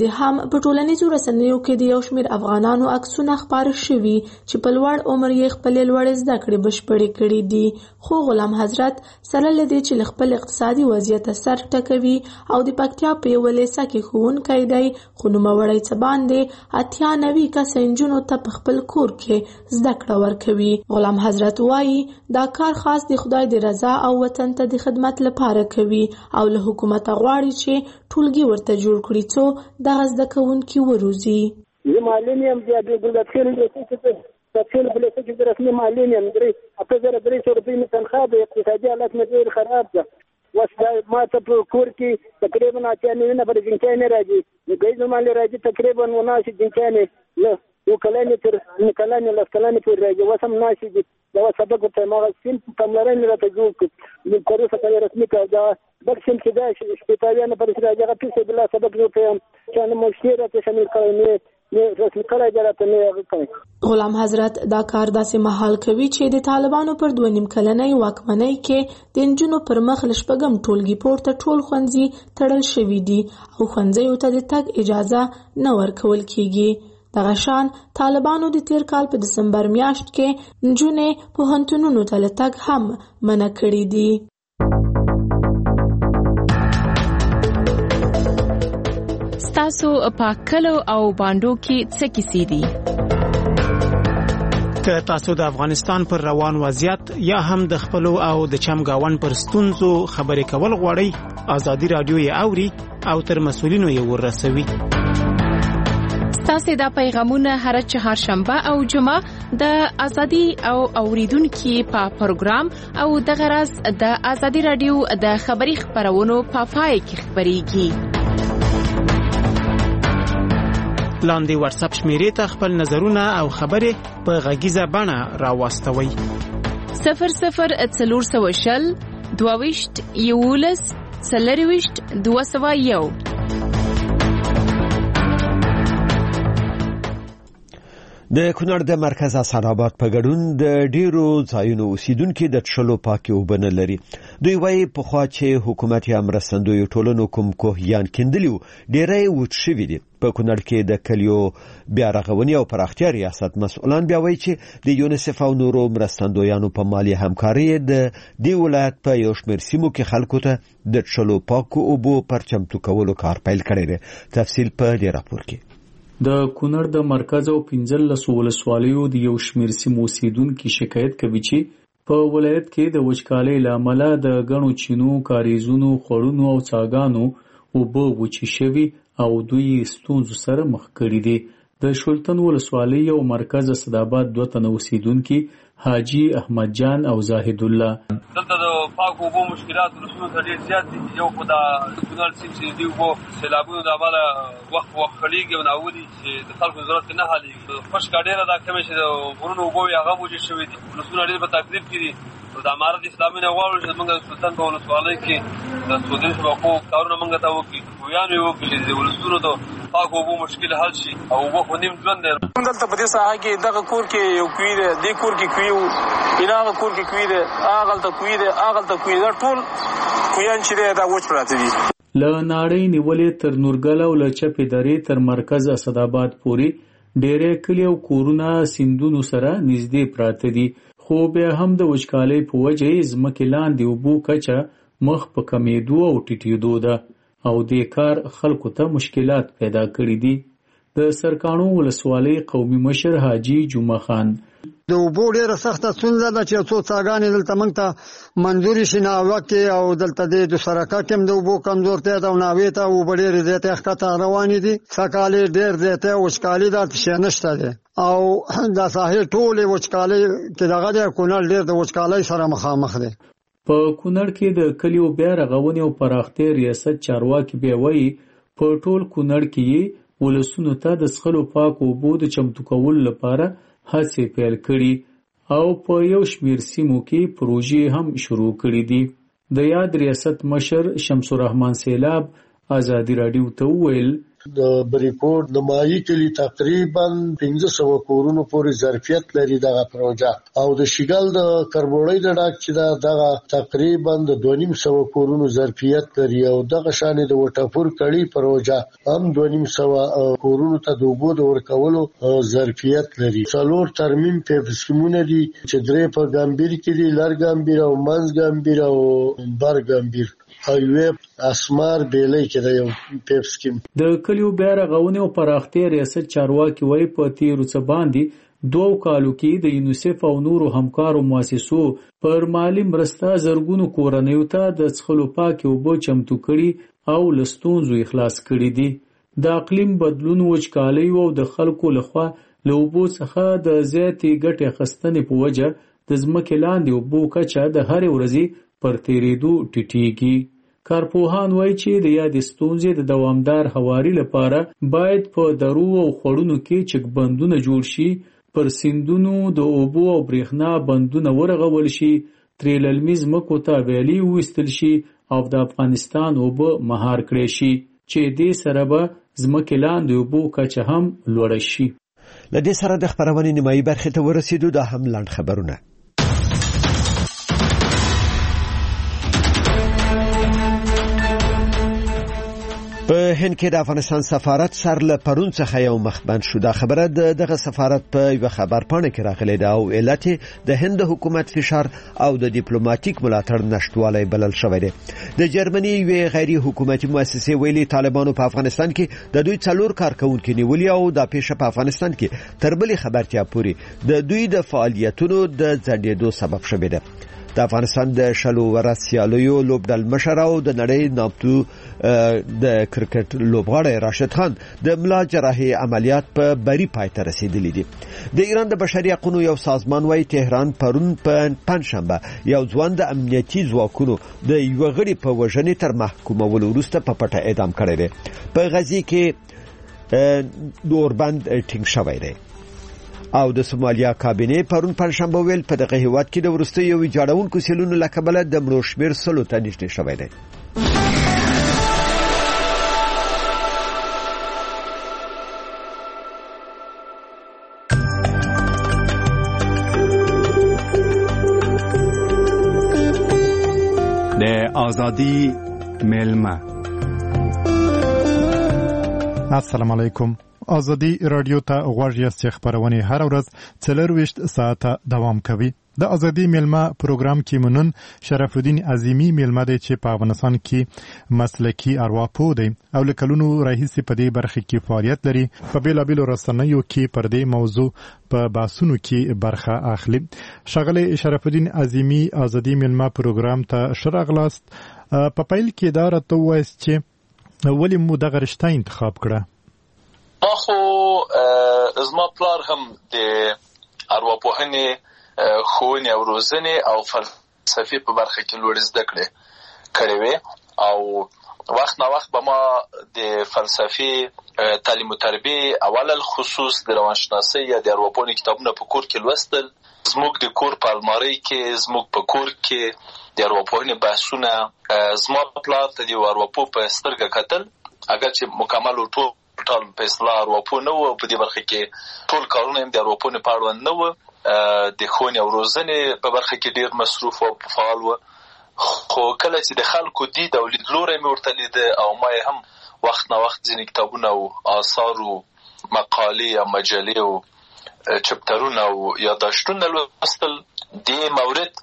په ټولنیزو رسنیو کې د یو شمېر افغانانو عکسونه خپاره شوي چې په لوړ عمر یې خپلې لوړې زده کړې بشپړې کړي دي، خو غلام حضرت سره له دې چې له خپل اقتصادي وضعیت سر ټکوي او د پکتیا په یوه لیسه کې ښوونکی دی، خو نوموړی څه باندې اتیا نوي کسه نجونو ته په خپل کور کې زده کړه ورکوي. غلام حضرت وایي دا کار خاص د خدای د رضا او وطن ته د خدمت لپاره کوي او له حکومته غواړي چې ټولګي ورته جوړ کړي څو دغه زده کوونکي وروزي. زه معلم یم د ګلدخیل د تفصیل بلته کې رسمي معلم یم، درې اته زره درې سوه روپۍ مې تنخواه ده، اقتصادي حالت مې ډېر خراب ده. اوس ما ته په کور کې تقریبا اتیا نوي نفره جنکیانې راځي، د ګیزو مالې راځي تقریبا وناسي جنکیانې له یو کلانې تر کلانې لس کلانې پورې راځي. اوس هم ناسي دي. دا سبق ورته هماغه سیم پاملرنې راته جوړ کړي، تر اوسه پورې رسمي کار دا بل سیم چې دا شپېتاویا نفره چې راځي هغه فیصد بالله سبق جوړ کړی، چا نه مشکل راته شامل کړی نه رسمي کړی دی راته نه هغه کوي. غلام حضرت دا کار داسې مهال کوي چې د طالبانو پر دوه نیم کلنۍ واکمنۍ کې د نجونو پر مخ له شپږم ټولګي پورته ټول ښوونځي تړل شوي دي او ښوونځیو ته د تګ اجازه نه ورکول کیږي. دغه شان طالبانو د تیر کال په دسمبر میاشت کې نجونې پوهنتونونو ته له تګ هم منع کړي دي. ستاسو په کلو او باندو کې څه کیسې دي؟ که تاسو د افغانستان پر روان وضعیت یا هم د خپلو او د چمګاون پر ستونزو خبرې کول غواړئ، ازادي رادیو یې اوري او تر مسؤلینو یې ورسوي. تاسو دا پیغامونه هر چهارشنبه او جمعه د ازادي او اوریدونکو په پروګرام او د غرض د ازادي رادیو د خبري خبرونو په پای کې خبريږي. لاندې واتس اپ شمیرې ته خپل نظرونه او خبرې په غږیزه بڼه راوستوي. صفر صفر څلور سوه شل دوه ویشت یولس څلور ویشت دوه سوه یو. د کونړ د مرکز حسن آباد په ګډون د ډیرو ځایونو اوسیدونکو د څښلو پاکي اوبه نه لري. دوی وايي پخوا چې حکومت یې مرستندوی ټولنو کوم کوهیان کیندلیو ډیرې وچ شوي دي. په کونړ کې د کلیو بیا رغونې او پراختیا ریاست مسؤلان بیا وایي چې د یونیسف او نورو مرستندویانو په مالی همکاري د دې ولایت په یو شمېر سیمو کې خلکو ته د څښلو پاکو اوبو پر چمتو کولو کار پیل کړی دی. تفصیل په دې راپور کې. د کونړ د مرکز او پنځلسو ولسوالیو د یو شمېر سیمو اوسیدونکي شکایت کوي چې په ولایت کې د وچکالۍ له امله د غنو چینو، کاریزونو، خړونو او څاګانو اوبه وچې شوي او دوی ستونزو سره مخ کړي دي. د شولتن ولسوالۍ او مرکز اسداباد دوه تنه اوسیدونکي حاجی احمد جان او زاهد الله دلته د پاکو اوبو مشکلات رسونو ته ډېر زیات دي. یو خو دا کونړ سیند چې دی اوبو سیلابونو د امله وخت وخت خړېږي او ناولي چې د خلکو ضرورت نه حلېږي. خشکه ډېره دا کمې چې د غرونو اوبه وي هغه وجود شوي دي. رسونه ډېر په تکلیف کې دي. د امارت اسلامي نه غواړو چې موږ د سلطان په ولسوالۍ کې د سودري شبکو کارونه موږ ته وکړي، ویان یې وکړي چې د ولسونو د پاکو اوبو مشکل حل شي او اوبه خو نیم ژوند دی. دلته په دې ساحه کې دغه کور کې یو کوي دی، دې کور کې کوي و، هغه کور کې کوي دی، هغلته کوي دی، هغلته کوي دی، ټول کویان چې دی دا وچ پراته دي. له ناړۍ نیولې تر نورګل او له چپې درې تر مرکز اسداباد پورې ډېرې کلي او کورونه سیندونو سره نږدې پراته دي، خو بیا هم د وچکالۍ په وجه یې ځمکې لاندې اوبو کچه مخ په کمیدو او ټیټېدو ده او دې کار خلکو ته مشکلات پیدا کړي دي. د سرکاڼو ولسوالۍ قومي مشر حاجی جمعه خان د اوبو ډېره سخته ستونزه ده چې څو څاګانې دلته موږ ته منظورې شي ناوه کې او دلته د سرکه کې هم د اوبو کمزورتیا ده او ناوې ته اوبه ډېرې زیاتې ښکته روانې دي. سږکال یې ډېر زیاتی وچکالي ده، شی نشته دی او د ساحې ټولې وچکالۍ کې دغه دی. کونړ ډېر د وچکالۍ سره مخامخ دی. په کونړ کې د کلیو بیا رغونې او پراختیا ریاست چارواکي بیا وایي په ټول کونړ کې ولسونو ته د څښلو پاکو اوبو د چمتو کولو لپاره هڅې پیل کړي او په یو شمېر سیمو کې پروژې هم شروع کړي دي. د یاد ریاست مشر شمس الرحمن سیلاب ازادي راډیو ته وویل د بریپورت د مایي کلی تقریبا پنځه سوه کورونو پورې ظرفیت لري دغه پروژه او د شیګل د کربوړی د ډاک چې دا دغه تقریبا د دوه نیم سوه کورونو ظرفیت لري او دغه شان د وټاپور کړي پروژه هم دوه نیم سوه کورونو ته د اوبو د ورکولو ظرفیت لري. څلور ترمیم پیپ سکیمونه دي چې درې په ګامبیر کې دي، لر ګامبیر او منځ ګامبیر او بر ګامبیر او یو اسمار بیلې کې د یو پیپ سکیم. د کلیو بیا رغونې او پراختیا ریاست چارواکي وایي په تیرو څه باندې دوه کالو کې د یونیسف او نورو همکارو مؤسسو پر مالی مرسته زرګونو کورنیو ته د څښلو پاکې اوبه چمتو کړي او له ستونزو خلاص کړي دي. د اقلیم بدلون، وچکالۍ او د خلکو لخوا له اوبو څخه د زیاتې ګټې اخیستنې په وجه د ځمکې لاندې اوبو کچه د هرې ورځې پر تیریدو ټیټیږي. کارپوهان وایي چې د یادې ستونزې د دوامدار هواري لپاره باید په درو او خوړونو کې چک بندونه جوړ شي، پر سیندونو د اوبو او برېښنا بندونه ورغول شي، ترې للمي ځمکو ته ویالې وویستل شي او د افغانستان اوبه مهار کړی شي چې دې سره به ځمکې لاندې اوبو کچه هم لوړه شي. له دې سره د خپرونې نیمایي برخې ته ورسېدو. دا هم لنډ خبرونه. په هند کې د افغانستان سفارت سر له پرون څخه یو مخبند شو. دا خبره د دغه سفارت په یو خبر پاڼه کې راغلې ده او علت د هند حکومت فشار او د ډیپلوماټیک ملاتړ نشټوالی بلل شوی دی. د جرمني یو غیر حکومتي مؤسسې ویلي طالبانو په افغانستان کې د دوی څلور کارکونکو نیولي او د پیښه په افغانستان کې تر بلې خبرتیا پورې د دوی د فعالیتونو د ځنډېدو سبب شوی دی. د افغانستان د شلو ورځ سیالیو لوبډل مشر او د نړۍ نامتو د کرکټ لوبغاړی راشد خان د ملا جراحي عملیات په بری پای ته رسیدلی دي. د ایران د بشري حقوقو یو سازمان وايي تهران پرون په پنځشنبه یو ځوان د امنیتي ځواکونو د یو غړي په وژنې تر محکومولو وروسته په پټه اعدام کړی دی. په غزي کې دوربند ټینګ شوی دی او د سومالیا کابینه پرون پنځشنبه ویل په دغه هیواد کې د ورستي یو جوړونکو سیلونو لکبله د مړو شمیر سلو ته نږدې شوی دی. د ازادي ملما. السلام علیکم. ازادي رادیو ته غوږ یاست چې خبرونه هر ورځ څلورویشت ساعته دوام کوي. د ازادي ملما پروګرام کې منن شرف الدین عظیمی ملما دی چې په افغانستان کې مسلکی ارواپوه دی او لکلونو راهیسې په دې برخه کې فعالیت لري. په بیلابیلو رسنیو کې پر دې موضوع په باسونو کې برخه اخلي. شغله شرف الدین عظیمی ازادي ملما پروګرام ته شرغلاست. په پیل کې دا راته وایي چې ولې مو دغه رشته انتخاب کړه؟ ما خو زما پلار هم د ارواپوهنې ښوونې او روزنې او فلسفې په برخه کې لوړې زده کړې کړې وې او وخت نا وخت به ما د فلسفې تعلیم و تربیې اول الخصوص د روانشناسۍ یا د ارواپوهنې کتابونه په کور کې لوستل. زموږ د کور په المارۍ کې زموږ په کور کې د ارواپوهنې بحثونه زما پلار ته د ارواپوه په سترګه کتل، اگر چې مکمل ټول ټول په اصطلاح ارواپوه نه و. په دې برخه کې ټول کارونه هم د ارواپوهنې په اړوند نه و. د ښوونې او روزنې په برخه کې ډېر مصروف او فعال و. خو کله چې د خلکو دید او لیدلوری مې ورته لیده او ما یې هم وخت نه وخت ځینې کتابونه او آثار او مقالې او مجلې او چپټرونه او یادداشتونه لوستل. دې مورد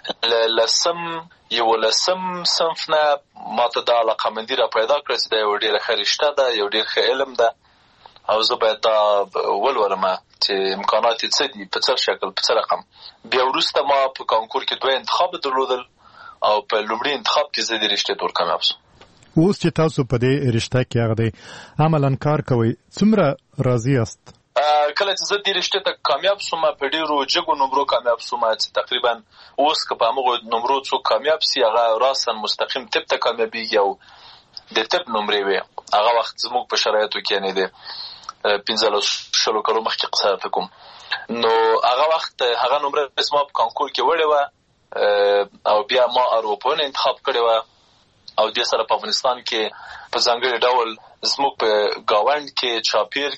لسم یولسم صنف نه ماته دا علاقه‌مندي را پیدا کړه چې دا یو ډېره ښه رشته ده، یو ډېر ښه علم ده او زه باید دا ولولم چې امکانات یې څه دي، په څه شکل، په څه رقم. بیا وروسته ما په کانکور کې دوه انتخاب درلودل او په لومړي انتخاب کې زه د رشتې تور کامیاب شوم. اوس چې تاسو په دې رشته کې هغه دی عملاً کار کوئ، څومره راضي یاست؟ کله چې زه دې رشتې ته کامیاب شوم په ډېرو جګو نمرو کامیاب شوم چې تقریبا اوس که په همغو نمرو څوک کامیاب سي هغه راساً مستقیم طب ته کامیابېږي او د طب نمرې وې. هغه وخت زموږ په شرایطو کې یعنې د پنځلسو شلو کلو مخکې قضاوت کوم نو هغه وخت هغه نمره زما په کانکور کې وړې وه او بیا ما ارواپوهنه انتخاب کړې وه او د سره په افغانستان کې په ځانګړي ډول زموږ په گاوند کې چاپیر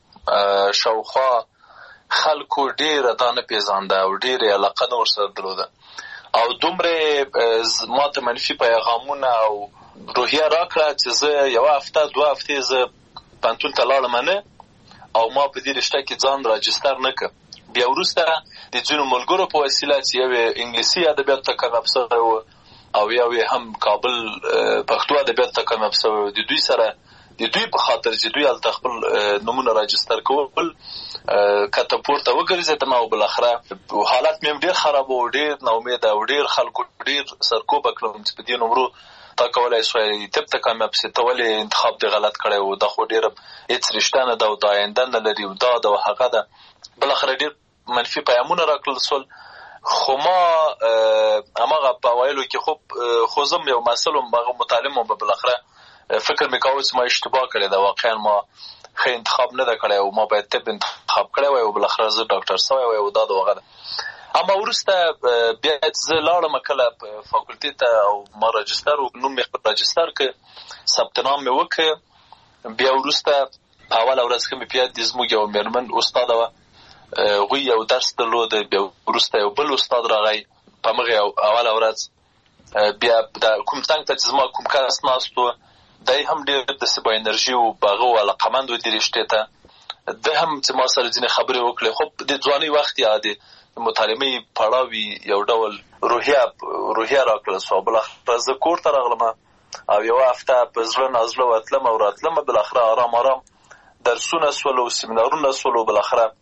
کې شاوخوا خلکو ډېر دانه پیژانده او ډېر علاقه نور سره درلوده او دومره ماته منفي پیغامونه او روحیه راکړه چې زه یوه هفته دوه هفتې زه پوهنتون ته لاړم نه او ما په دې رشته کې ځان راجستر نه کړ. بیا وروسته د ځینو ملګرو په وسیله چې یو انګلیسي ادبیاتو ته کامیاب شوی و او یو هم کابل پښتو ادبیاتو ته کامیاب شوی و، د دوی سره د دوی په خاطر چې دوی هلته خپل نومونه راجستر کول کته پورته وګرځېدم او بالاخره حالت مې هم ډېر خراب و، ډېر ناامیده او ډېر خلکو ډېر سرکوبه کړم چې په دې نمرو تا کولای شوی طب ته کامیاب شې، ته ولې انتخاب دې غلط کړی و، دا خو ډېره هېڅ رشته نه ده او دا آینده نه لري او دا ده او هغه ده. بالاخره ډېر منفي پیغامونه راکړل سول. خو ما هماغه په اوایلو کې خوب خو زه یو محصل وم، هغه متعلم وم، بالاخره فکر مې کاوه چې ما اشتباه کړې ده، واقعا ما ښه انتخاب نه ده کړی او ما باید طب انتخاب کړی وای او بالاخره زه ډاکټر سوی وای او دا د هغه ده. اما وروسته بیا زه لاړم کله په فاکولټي ته او ما راجستر نوم مې خپل راجستر کړ، ثبت نام مې وکړ. بیا وروسته په اوله ورځ کې مې بیا د زموږ یو مېرمن استاده وه، هغوی یو درس درلود. بیا وروسته یو بل استاد راغی په همغې اوله ورځ. بیا د کوم څنګ ته چې زما کوم کس ناست و دی هم ډېر داسې با انرژي و، په هغه و علاقمند و دې رشتې ته. ده هم چې ما سره ځینې خبرې وکړې. خو د ځوانۍ وخت یا د مطالعې پړاو یو ډول روحیه روحیه راکړل سوه. بالاخره زه کور ته راغلم او یوه هفته په زړه نازړه وتلم او راتلم. بالاخره آرام آرام درسونه سول او سیمینارونه سول او بالاخره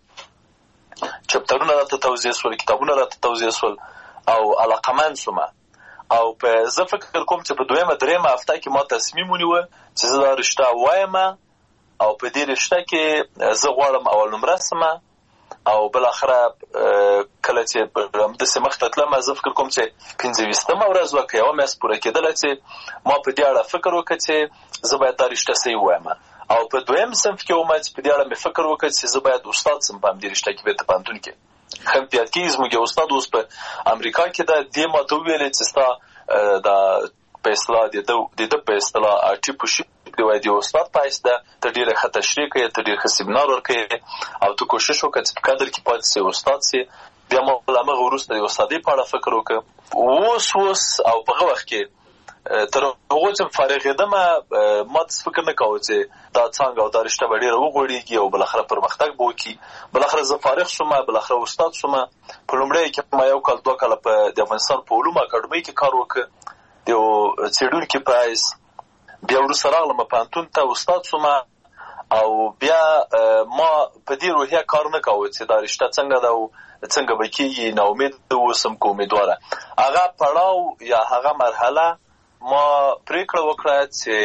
چپټرونه راته توضیح سول، کتابونه راته توضیح سول او علاقمند سوم. او په زه فکر کوم چې په دویمه درېیمه هفته کې ما تصمیم ونیوه چې زه دا رشته وایم او په دې رشته کې زه غواړم اول نمره سم. او بالاخره کله چې همداسې مخته تلم زه فکر کوم چې پنځه ویشتمه ورځ وه که یوه میاشت پوره کېدله چې ما په دې اړه فکر وکړ چې زه باید دا رشته صحیح ووایم. او په دویم صنف کې وم چې په دې اړه مې فکر وکړ چې زه باید استاد سم په همدې رشته کې بېرته پوهنتون کې. ښه مې یاد کېږي زموږ یو استاد اوس په امریکا کې ده، دې ما ته وویلې چې ستا دا په اصطلاح د ده په اصطلاح ټیپوشیپ دی وایي د استاد په حیث ده، ته ډېره ښه تشریح کوې، ته ډېر ښه سیمینار ورکوې او ته کوشش وکړه چې په قدر کې پاتې سې استاد سې. بیا ما له همغه وروسته د استادۍ په اړه فکر وکړ. اوس اوس او په هغه وخت کې تر هغو چې فارغېدم ما داسې فکر نه کوه چې دا څانګه او دا رشته به ډېره وغوړېږي او بالاخره پرمختګ به وکړي. بالاخره زه فارغ شوم، بالاخره استاد شوم. په لومړیو کې ما یو کال دوه کاله په د افغانستان په علومو اکاډمۍ کې کار وکړ د یو څېړونکي په حیث. بیا وروسته راغلم پوهنتون ته استاد شوم او بیا ما په دې روحیه کار نه کوه چې دا رشته څنګه ده او څنګه به کېږي، ناامیده اوسم که امیدواره. هغه پړاو یا هغه مرحله ما پرېکړه وکړه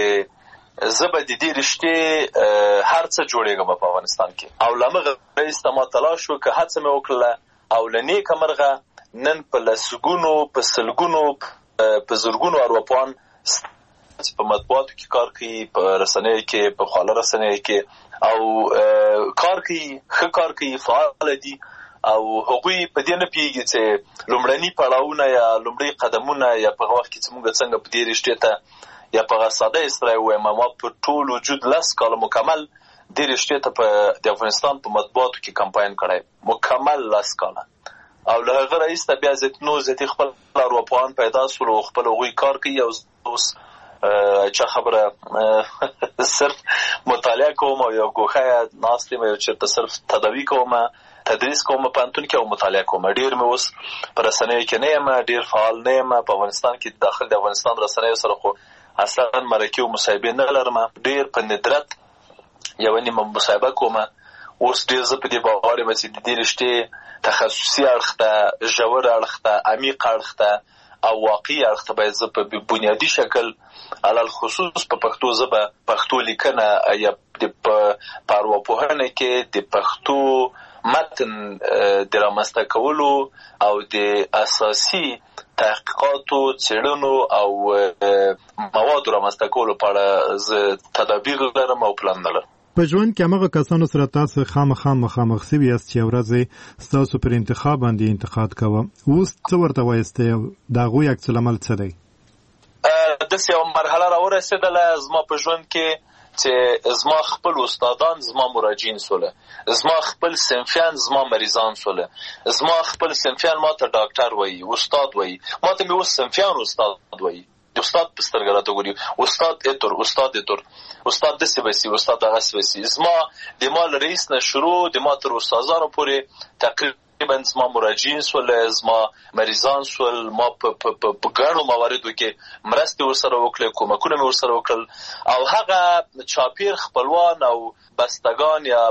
چې زه به د دې رشتې هر څه جوړېږم په افغانستان کې. او له همغه وروسته ما تلاش وکړه، هڅه مې وکړله او له نیکه مرغه نن په لسګونو په سلګونو په زرګونو ارواپوهان چې په مطبوعاتو کې کار کوي، په رسنیو کې، په خواله رسنیو کې او کار کوي، ښه کار کوي، فعال دي او هغوی په دې نه پوهېږي چې لومړني پړاوونه یا لومړي قدمونه یا په هغه وخت کې چې موږ څنګه په دې رشتې ته یا په هغه ساده اصطلاح ووایم ما په ټول وجود لس کاله مکمل دې رشتې ته په د افغانستان په مطبوعاتو کې کمپاین کړی، مکمل لس کاله. او له هغه راهیسته بیا زیاتنو زیاتې خپل ارواپوهان پیدا شول او خپل هغوی کار کوي. او اوس چا خبره صرف مطالعه کوم او یو ګوښه ناست یم، یو چېرته صرف تداوي کوم، تدریس کوم پوهنتون کې او مطالعه کوم. ډېر مې اوس په رسنیو کې نه یم، ډېر فعال نه یم. په افغانستان کې داخل د افغانستان رسنیو سره خو اصلا مرکې او مصاحبې نه لرم. ډېر په ندرت یوه نیمه مصاحبه کوم. اوس ډېر زه په دې باور یم چې د دې رشتې تخصصي اړخ ته، ژور اړخ ته، عمیق اړخ ته او واقعي اړخ ته باید زه په بنیادي شکل علل خصوص په پښتو ژبه پښتو لیکنه یا په ارواپوهنه کې د پښتو متن د رامنځته کولو او د اساسي تحقیقاتو، څېړنو او موادو رامنځته کولو په اړه زه تدابیر لرم او پلان نه لرم. په ژوند کې همغه کسانو سره تاسو خامخا مخامخ سوي یاست چې ورځې ستاسو پر انتخاب باندې انتقاد کوه، اوس څه ورته وایستئ؟ د هغوی عکس العمل څه دی؟ داسې یوه مرحله راورسېدله زما په ژوند کې چې زما خپل استادان زما مراجعین سوله، زما خپل صنفیان زما مریضان سوله، زما خپل صنفیان ما ته ډاکټر وایي، استاد وایي، ما ته مې اوس صنفیان استاد وایي، استاد په سترګه راته ګوري، استاد اتور استاد اتور استاد داسې بسي، استاد دغسې بسي. زما د ما له رئیس نه شروع د ما تر استادانو پورې تقریبا زما مراجعین سول، زما مریضان سول، ما په ګڼو مواردو کې مرستې ورسره وکړې، کومکونه مې ورسره وکړل، او هغه چاپیر خپلوان او بستګان یا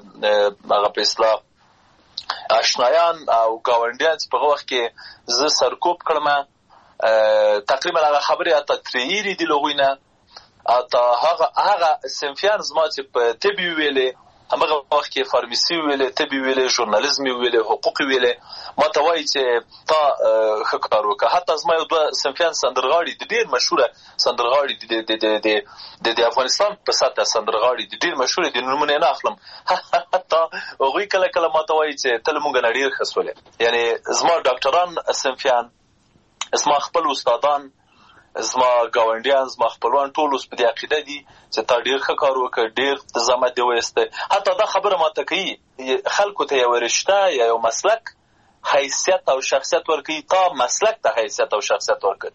هغه په اصطلاح آشنایان او ګاونډیان چې په هغه وخت کې زه سرکوب کړم، تقریبا هغه خبرې اته ترېیرې دي له هغوی نه، اته هغه هغه صنفیان زما چې په طب یې ویلې، همغه وخت کې فارمیسي ویلې، طب یې ویلې، ژورنالیزم یې ویلې، حقوق یې ویلې، ما ته وایي چې تا ښه کار وکړه. حتی زما یو دوه صنفیان سندرغاړي دي، ډېر مشهوره سندرغاړي دي د افغانستان په سطحه سندرغاړي دي، ډېر مشهوره دي، نومونه یې نه اخلم. حتی هغوی کله کله ما ته وایي چې ته له مونږ نه ډېر ښه سولې. یعنې زما ډاکټران صنفیان، زما خپل استادان، زما ګاونډیان، زما خپلوان ټول اوس په دې عقیده دي چې تا ډېر ښه کار وکړ، ډېر زحمت دې وایستی. حتی دا خبره ماته کوي خلکو ته یوه رشته یا یو مسلک حیثیت او شخصیت ورکوي، تا مسلک ته حیثیت او شخصیت ورکوي.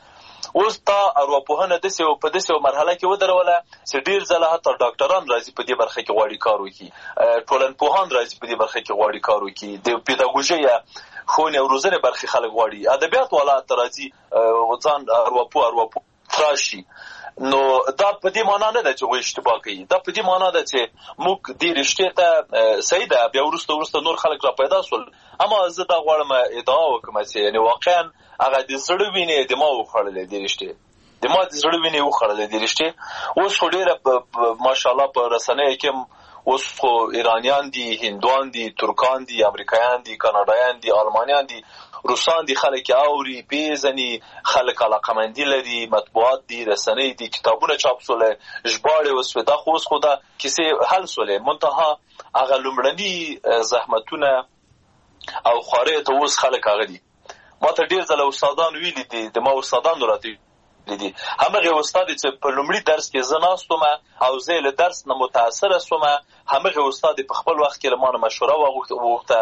اوس تا ارواپوهنه داسې په داسې یو مرحله کې ودروله چې ډېر ځله حتی ډاکټران راځي په دې برخه کې غواړي کار وکړي، ټولنپوهان راځي په دې برخه کې غواړي کار وکړي، د پیداګوژۍ یا ښوونې او روزنې برخې خلک غواړي، ادبیات والا ته راځي ځان ارواپوه ارواپوه راشي. نو دا په دې معنا نه ده چې هغوی اشتباه کوي، دا په دې معنا ده چې موږ دې رشتې ته صحیح ده، بیا وروسته وروسته نور خلک را پیدا سول. اما زه دا غواړم ادعا وکړم چې یعنې واقعا هغه د زړه وینې د ما وخوړلې دې رشتې، د ما د زړه وینې وخوړلې دې رشتې. اوس خو ډېره ماشاءالله په رسنیو کې اوس خو ایرانیان دي، هندوان دي، ترکان دي، امریکایان دي، کاناډایان دي، آلمانیان دي، روسان دي، خلک اوري پیژني، خلک علاقمندي لري، مطبوعات دي، رسنۍ دي، کتابونه چاپ سوله، ژباړې وسوې. دا خو اوس خو دا کیسې حل سولې، منتها هغه لومړني زحمتونه او خوارۍ ته اوس خلک هغه دي. ما ته ډېر ځله استادان ویلي دي، د ما استادانو راته ویلي دي، همغې استاد چې په لومړي درس کې زه ناست وم او زه یې له درس نه متاثره سوم، همغې استاد په خپل وخت کې له ما نه مشوره وغوښته،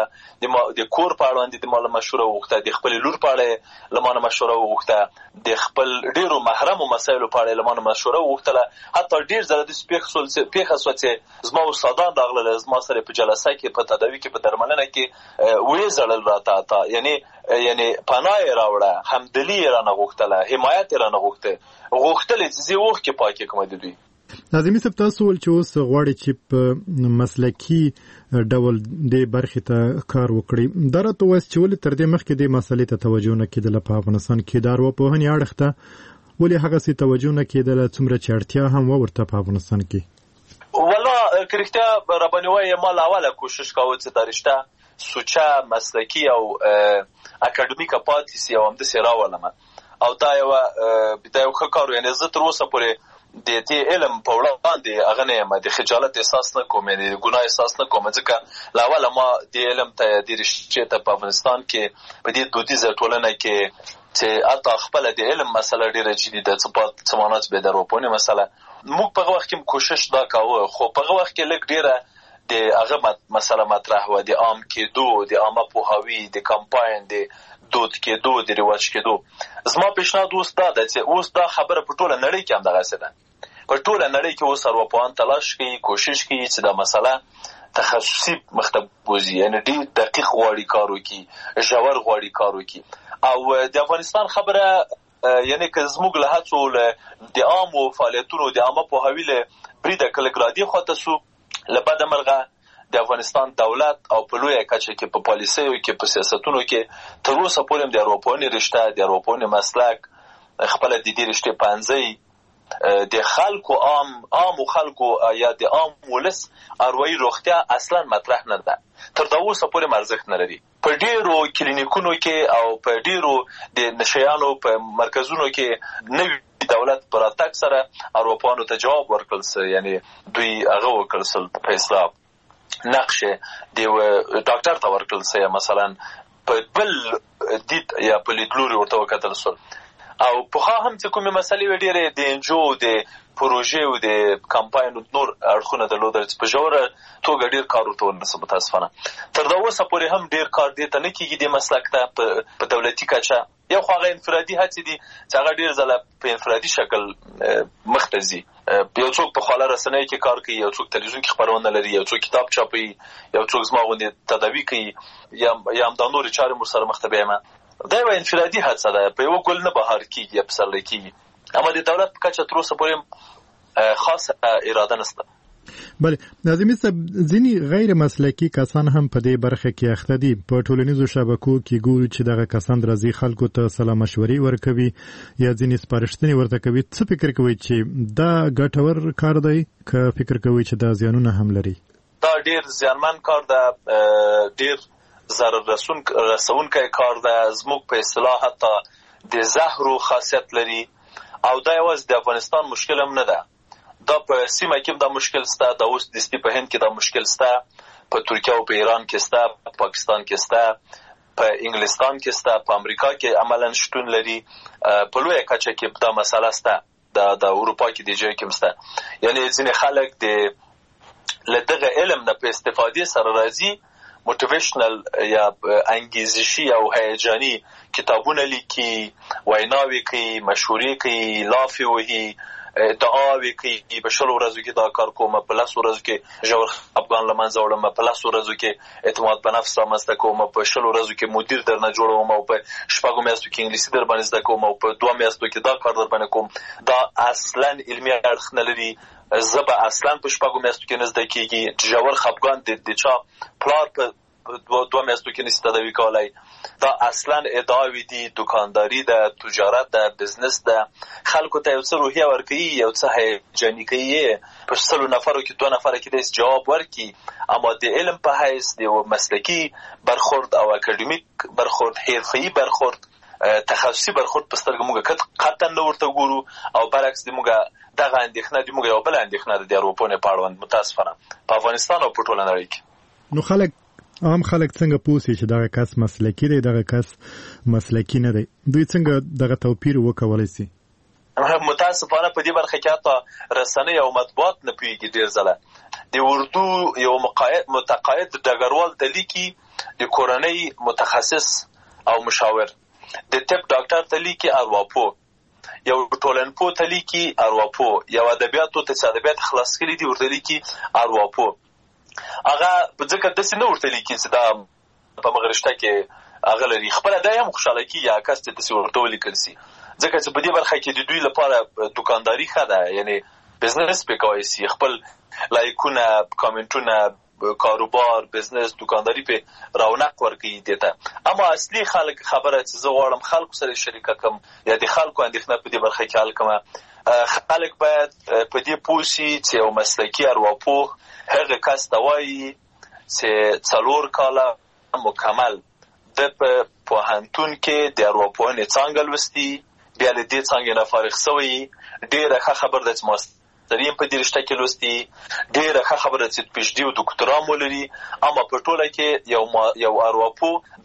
د کور په اړوند د ما له مشوره وغوښته، د خپلې لور په اړه له ما نه مشوره وغوښته، د خپل ډېرو محرمو مسایلو په اړه له ما نه مشوره وغوښتله. حتی ډېر ځله داسې پېښه سوه چې زما استادان راغلل، زما سره په جلسه کې، په تداوي کې، په درملنه کې ویې ژړل راته، اته یعنې یعنې پناه یې راوړه، همدلي یې رانه غوښتله، حمایت یې رانه غوښته غوښتلې چې زه یې اوښکې پاکې کړم د دوی. ناظمي صاحب، تاسو وویل چې اوس غواړئ چې په مسلکي ډول دې برخې ته کار وکړئ. دا راته ووایاست چې ولې تر دې مخکې دې مسئلې ته توجه نه کېدله په افغانستان کې، د ارواپوهنې اړخ ته ولې هغسې توجه نه کېدله څومره چې اړتیا هم وه ورته په افغانستان کې؟ والله که رښتیا راباندې وایې، ما له اوله کوشش کاوه چې دا رشته سوچه، مسلکي او اکاډمیکه پاتې سي او همداسې راولم، او دا یوه دا یو ښه کار و. یعنې زه تر اوسه پورې د دې علم په وړاندې هغه نه یم، د خجالت احساس نه کوم، یعنې د ګناه احساس نه کوم، ځکه له اوله ما دې علم ته، دې رشتې ته په افغانستان کې په دې دودیزه ټولنه کې چې حتی خپله د علم مسله ډېره جدي ده، څه معنا چې بې د ارواپوهنې مسله، موږ په هغه وخت کې کوشش دا کاوه، خو په هغه وخت کې لږ ډېره د هغه مسله مطرح وه، د عام کېدو، د عامه پوهاوي، د کمپاین، د دود کېدو، د رواج کېدو. زما پیشنهاد اوس دا ده چې اوس دا خبره په ټوله نړۍ کې همدغسې ده، په ټوله نړۍ کې اوس ارواپوهان تلاش کوي، کوشش کوي چې دا مسله تخصصي مخ ته بوځي، یعنې ډېر دقیق غواړي کار وکړي، ژور غواړي کار وکړي. او د افغانستان خبره یعنې که زموږ له هڅو له د عامو فعالیتونو، د عامه پوهاوي له بریده که لږ رادې خواته سو، له بده مرغه د افغانستان دولت او په لویه کچه کې په پالیسیو کې، په سیاستونو کې تر اوسه پورې هم د ارواپوهنې رشته، د ارواپوهنې مسلک، خپله د دې رشتې پنځۍ د خلکو عام عامو خلکو یا د عام ولس اروايي روغتیا اصلا مطرح نه ده، تر دا اوسه پورې ارزښت نه لري. په ډېرو کلینیکونو کې او په ډېرو د نشیانو په مرکزونو کې نوي دولت پر راتګ سره ارواپوهانو ته جواب ورکړل سو، یعنې دوی هغه وکړل سل په اصطلاح نقش د ډاکټر ته ورکړل سو، یا مثلا په بل دید یا په لیدلوري ورته وکتل سول. او په هم چې کومه مسلې وړي د انجو د پروژې او د کمپاین نور اړخونه درلودل چې په جوړه توګه ډیر کار ورته ونسب متاسفانه تر دا اوسه پورې هم ډیر کار دي ته نه کیږي د مسلک ته په دولتي کچه یو خو هغه انفرادي هڅې دي چې هغه ډیر ځله په انفرادي شکل مختزي یو څوک په خاله رسنۍ کې کار کوي یو څوک تلویزیون کې خبرونه لري یو څوک کتاب چاپي یو څوک زما غوندې تداوی کوي یا یا هم د نور چارې مر سره مخ ته بیمه دا یو انفرادي هڅه ده په یو ګل نه بهار کیږي په سر لکېږي اما د دولت په کچه تر اوسه پورې خاصه اراده نشته. بله ناظمي صاحب ځینی غیر مسلکي کسان هم په دې برخه کې اخته دي په ټولنیزو شبکو کې ګورو چې دغه کسان راځي خلکو ته سلام مشورې ورکوي یا ځینی سپارښتنې ورته کوي. څه فکر کوي چې دا ګټور کار دی که فکر کوي چې دا زیانونه هم لري؟ دا ډیر زیانمن کار ده ډیر ضرر رسونکی کار ده زموږ په اصطلاح حتی د زهرو خاصیت لري او دا یوازې د افغانستان مشکل هم نه ده دا په سیمه کې دا مشکل سته دا اوس د ستی په هند کې دا مشکل سته په ترکیه او په ایران کې سته په پاکستان کې سته په انګلستان کې سته په امریکا کې عملاً شتون لري په لویه کچه کې دا مسله سته د د اروپا کې د ځای کې سته یعنی ځینې خلک د لدغه علم نه په استفادې سره راځي موټیویشنل یا انګیزشي او هیجاني کتابونه لیکي ویناوي کوي مشورې کوي لافي وهي دعاوي کوي په شلو ورځو کې دا کار کوم په لاسو ورځو کې ژور افغان لمنځه وړم په لاسو ورځو کې اعتماد په نفس رامنځته کوم په شلو ورځو کې مدیر درنه جوړوم او په شپږو میاشتو کې انګلیسي در باندې زده کوم او په دوه میاشتو کې دا کار در باندې کوم دا اصلا علمي اړخ نه لري زبا اصلا په شپږو میاشتو کې نه زده کېږي ژور خپګان د چا پلار په دوه میاشتو کې نشي تداوی کولای دا اصلا ادعاوی دي دکانداری ده تجارت ده بزنس ده خلکو ته یو څه روحیه ورکوي یو څه هیجاني کوي په سلو نفرو کې دوه نفره کې داسې جواب ورکي اما د علم په حیث د مسلکي برخورد او اکاډمیک برخورد حرفه‌ای برخورد تخصصي برخورد په سترګه موږ قطعا نه ورته ګورو او برعکس د موږ دغه اندېښنه د موږ یو بل اندېښنه ده د اروپا په اړوند متاسفانه په افغانستان او په ټوله نړۍ کې نو خلک عام خلک څنګه پوسي چې دغه کس مسلکی دی دغه کس مسلکی نه دی دوی څنګه دغه توپیر وکولای شي؟ متاسفانه په دې برخه کې حتی رسنۍ او مطبوعات نه پیږي ډیر ځله د اردو یو مقاید متقاعد ډګروال د لیکي د کورنۍ متخصص او مشاور د طب ډاکټر ته لیکي ارواپو یو ټولنپو ته لیکي ارواپو یو ادبیاتو ته ادبیات خلاص کړي دي ورته لیکي ارواپو هغه په ځکه د سینو ورته لیکي چې دا په مغرشته کې هغه لري خپل د یم خوشاله کی یا کس ته د ورته ولیکل سي ځکه چې په دې برخه کې د دوی لپاره دکانداری خده یعنی بزنس په کوي سي خپل لایکونه کامنټونه کاروبار بزنس دکانداری په رونق ورکړي دیته اما اصلي خلک خبره چې زه غواړم خلکو سره شریک کوم یا د خلکو اندېښنه په دې برخه کې حل کوم خلک باید په دې پوښي چې یو مسلکي ارواپوه هغه کس ته وایي چې څلور کاله مکمل د په پوهنتون کې د ارواپوهنې څانګه لوستي بیا له دې څانګې نه فارغ شوی ډېره ښه خبره ده چې ماسترین په دې رشته کې لوستي ډېره ښه خبره ده چې پی ایچ ډي او دکتورا مو لري اما په ټوله کې یو یو ارواپوه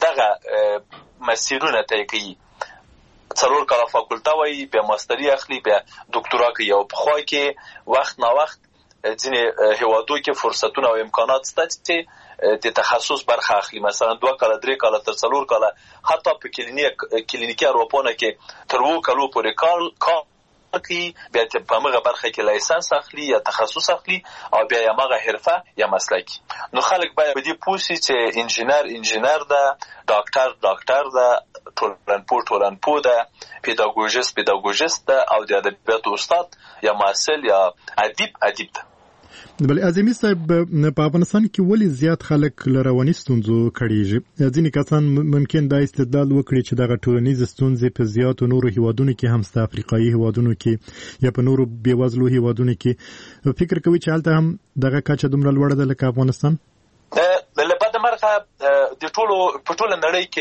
دغه مسیرونه طی کوي څلور کاله فاکولته وایي بیا ماستري اخلي بیا دکتورا کوي او پخوا کې وخت نا وخت ځینې هیوادو کې فرصتونه او امکانات شته چې د تخصص برخه اخلي مثلا دوه کاله درې کاله تر څلور کاله حتی په کلینیک کلینیکي ارواپوهنه کې تر اووه کالو پورې کار کار کوي بیا په هغه برخه کې لایسنس اخلي یا تخصص اخلي او بیا یې هغه حرفه یا مسلک نو خلک باید په دې پوه شي چې انجینر انجینر ده ډاکټر ډاکټر ده ټولنپوه ټولنپوه ده پیداګوژیست پیداګوژیست ده او د ادبیاتو استاد یا محصل یا ادیب ادیب ده. بل اعظمي صاحب په افغانستان کې ولې زیات خلک له رواني ستونزو کړيږي ځینې کسان ممکن دا استدلال وکړي چې دغه ټولنیز ستونزې په زیاتو نورو هیوادونو کې هم ستا افریقایي هیوادونو کې یا په نورو بیوزلو هیوادونو کې فکر کوي چې هلته هم دغه کچه دومره لوړه ده لکه افغانستان؟ له بده مرغه د ټولو په ټوله نړۍ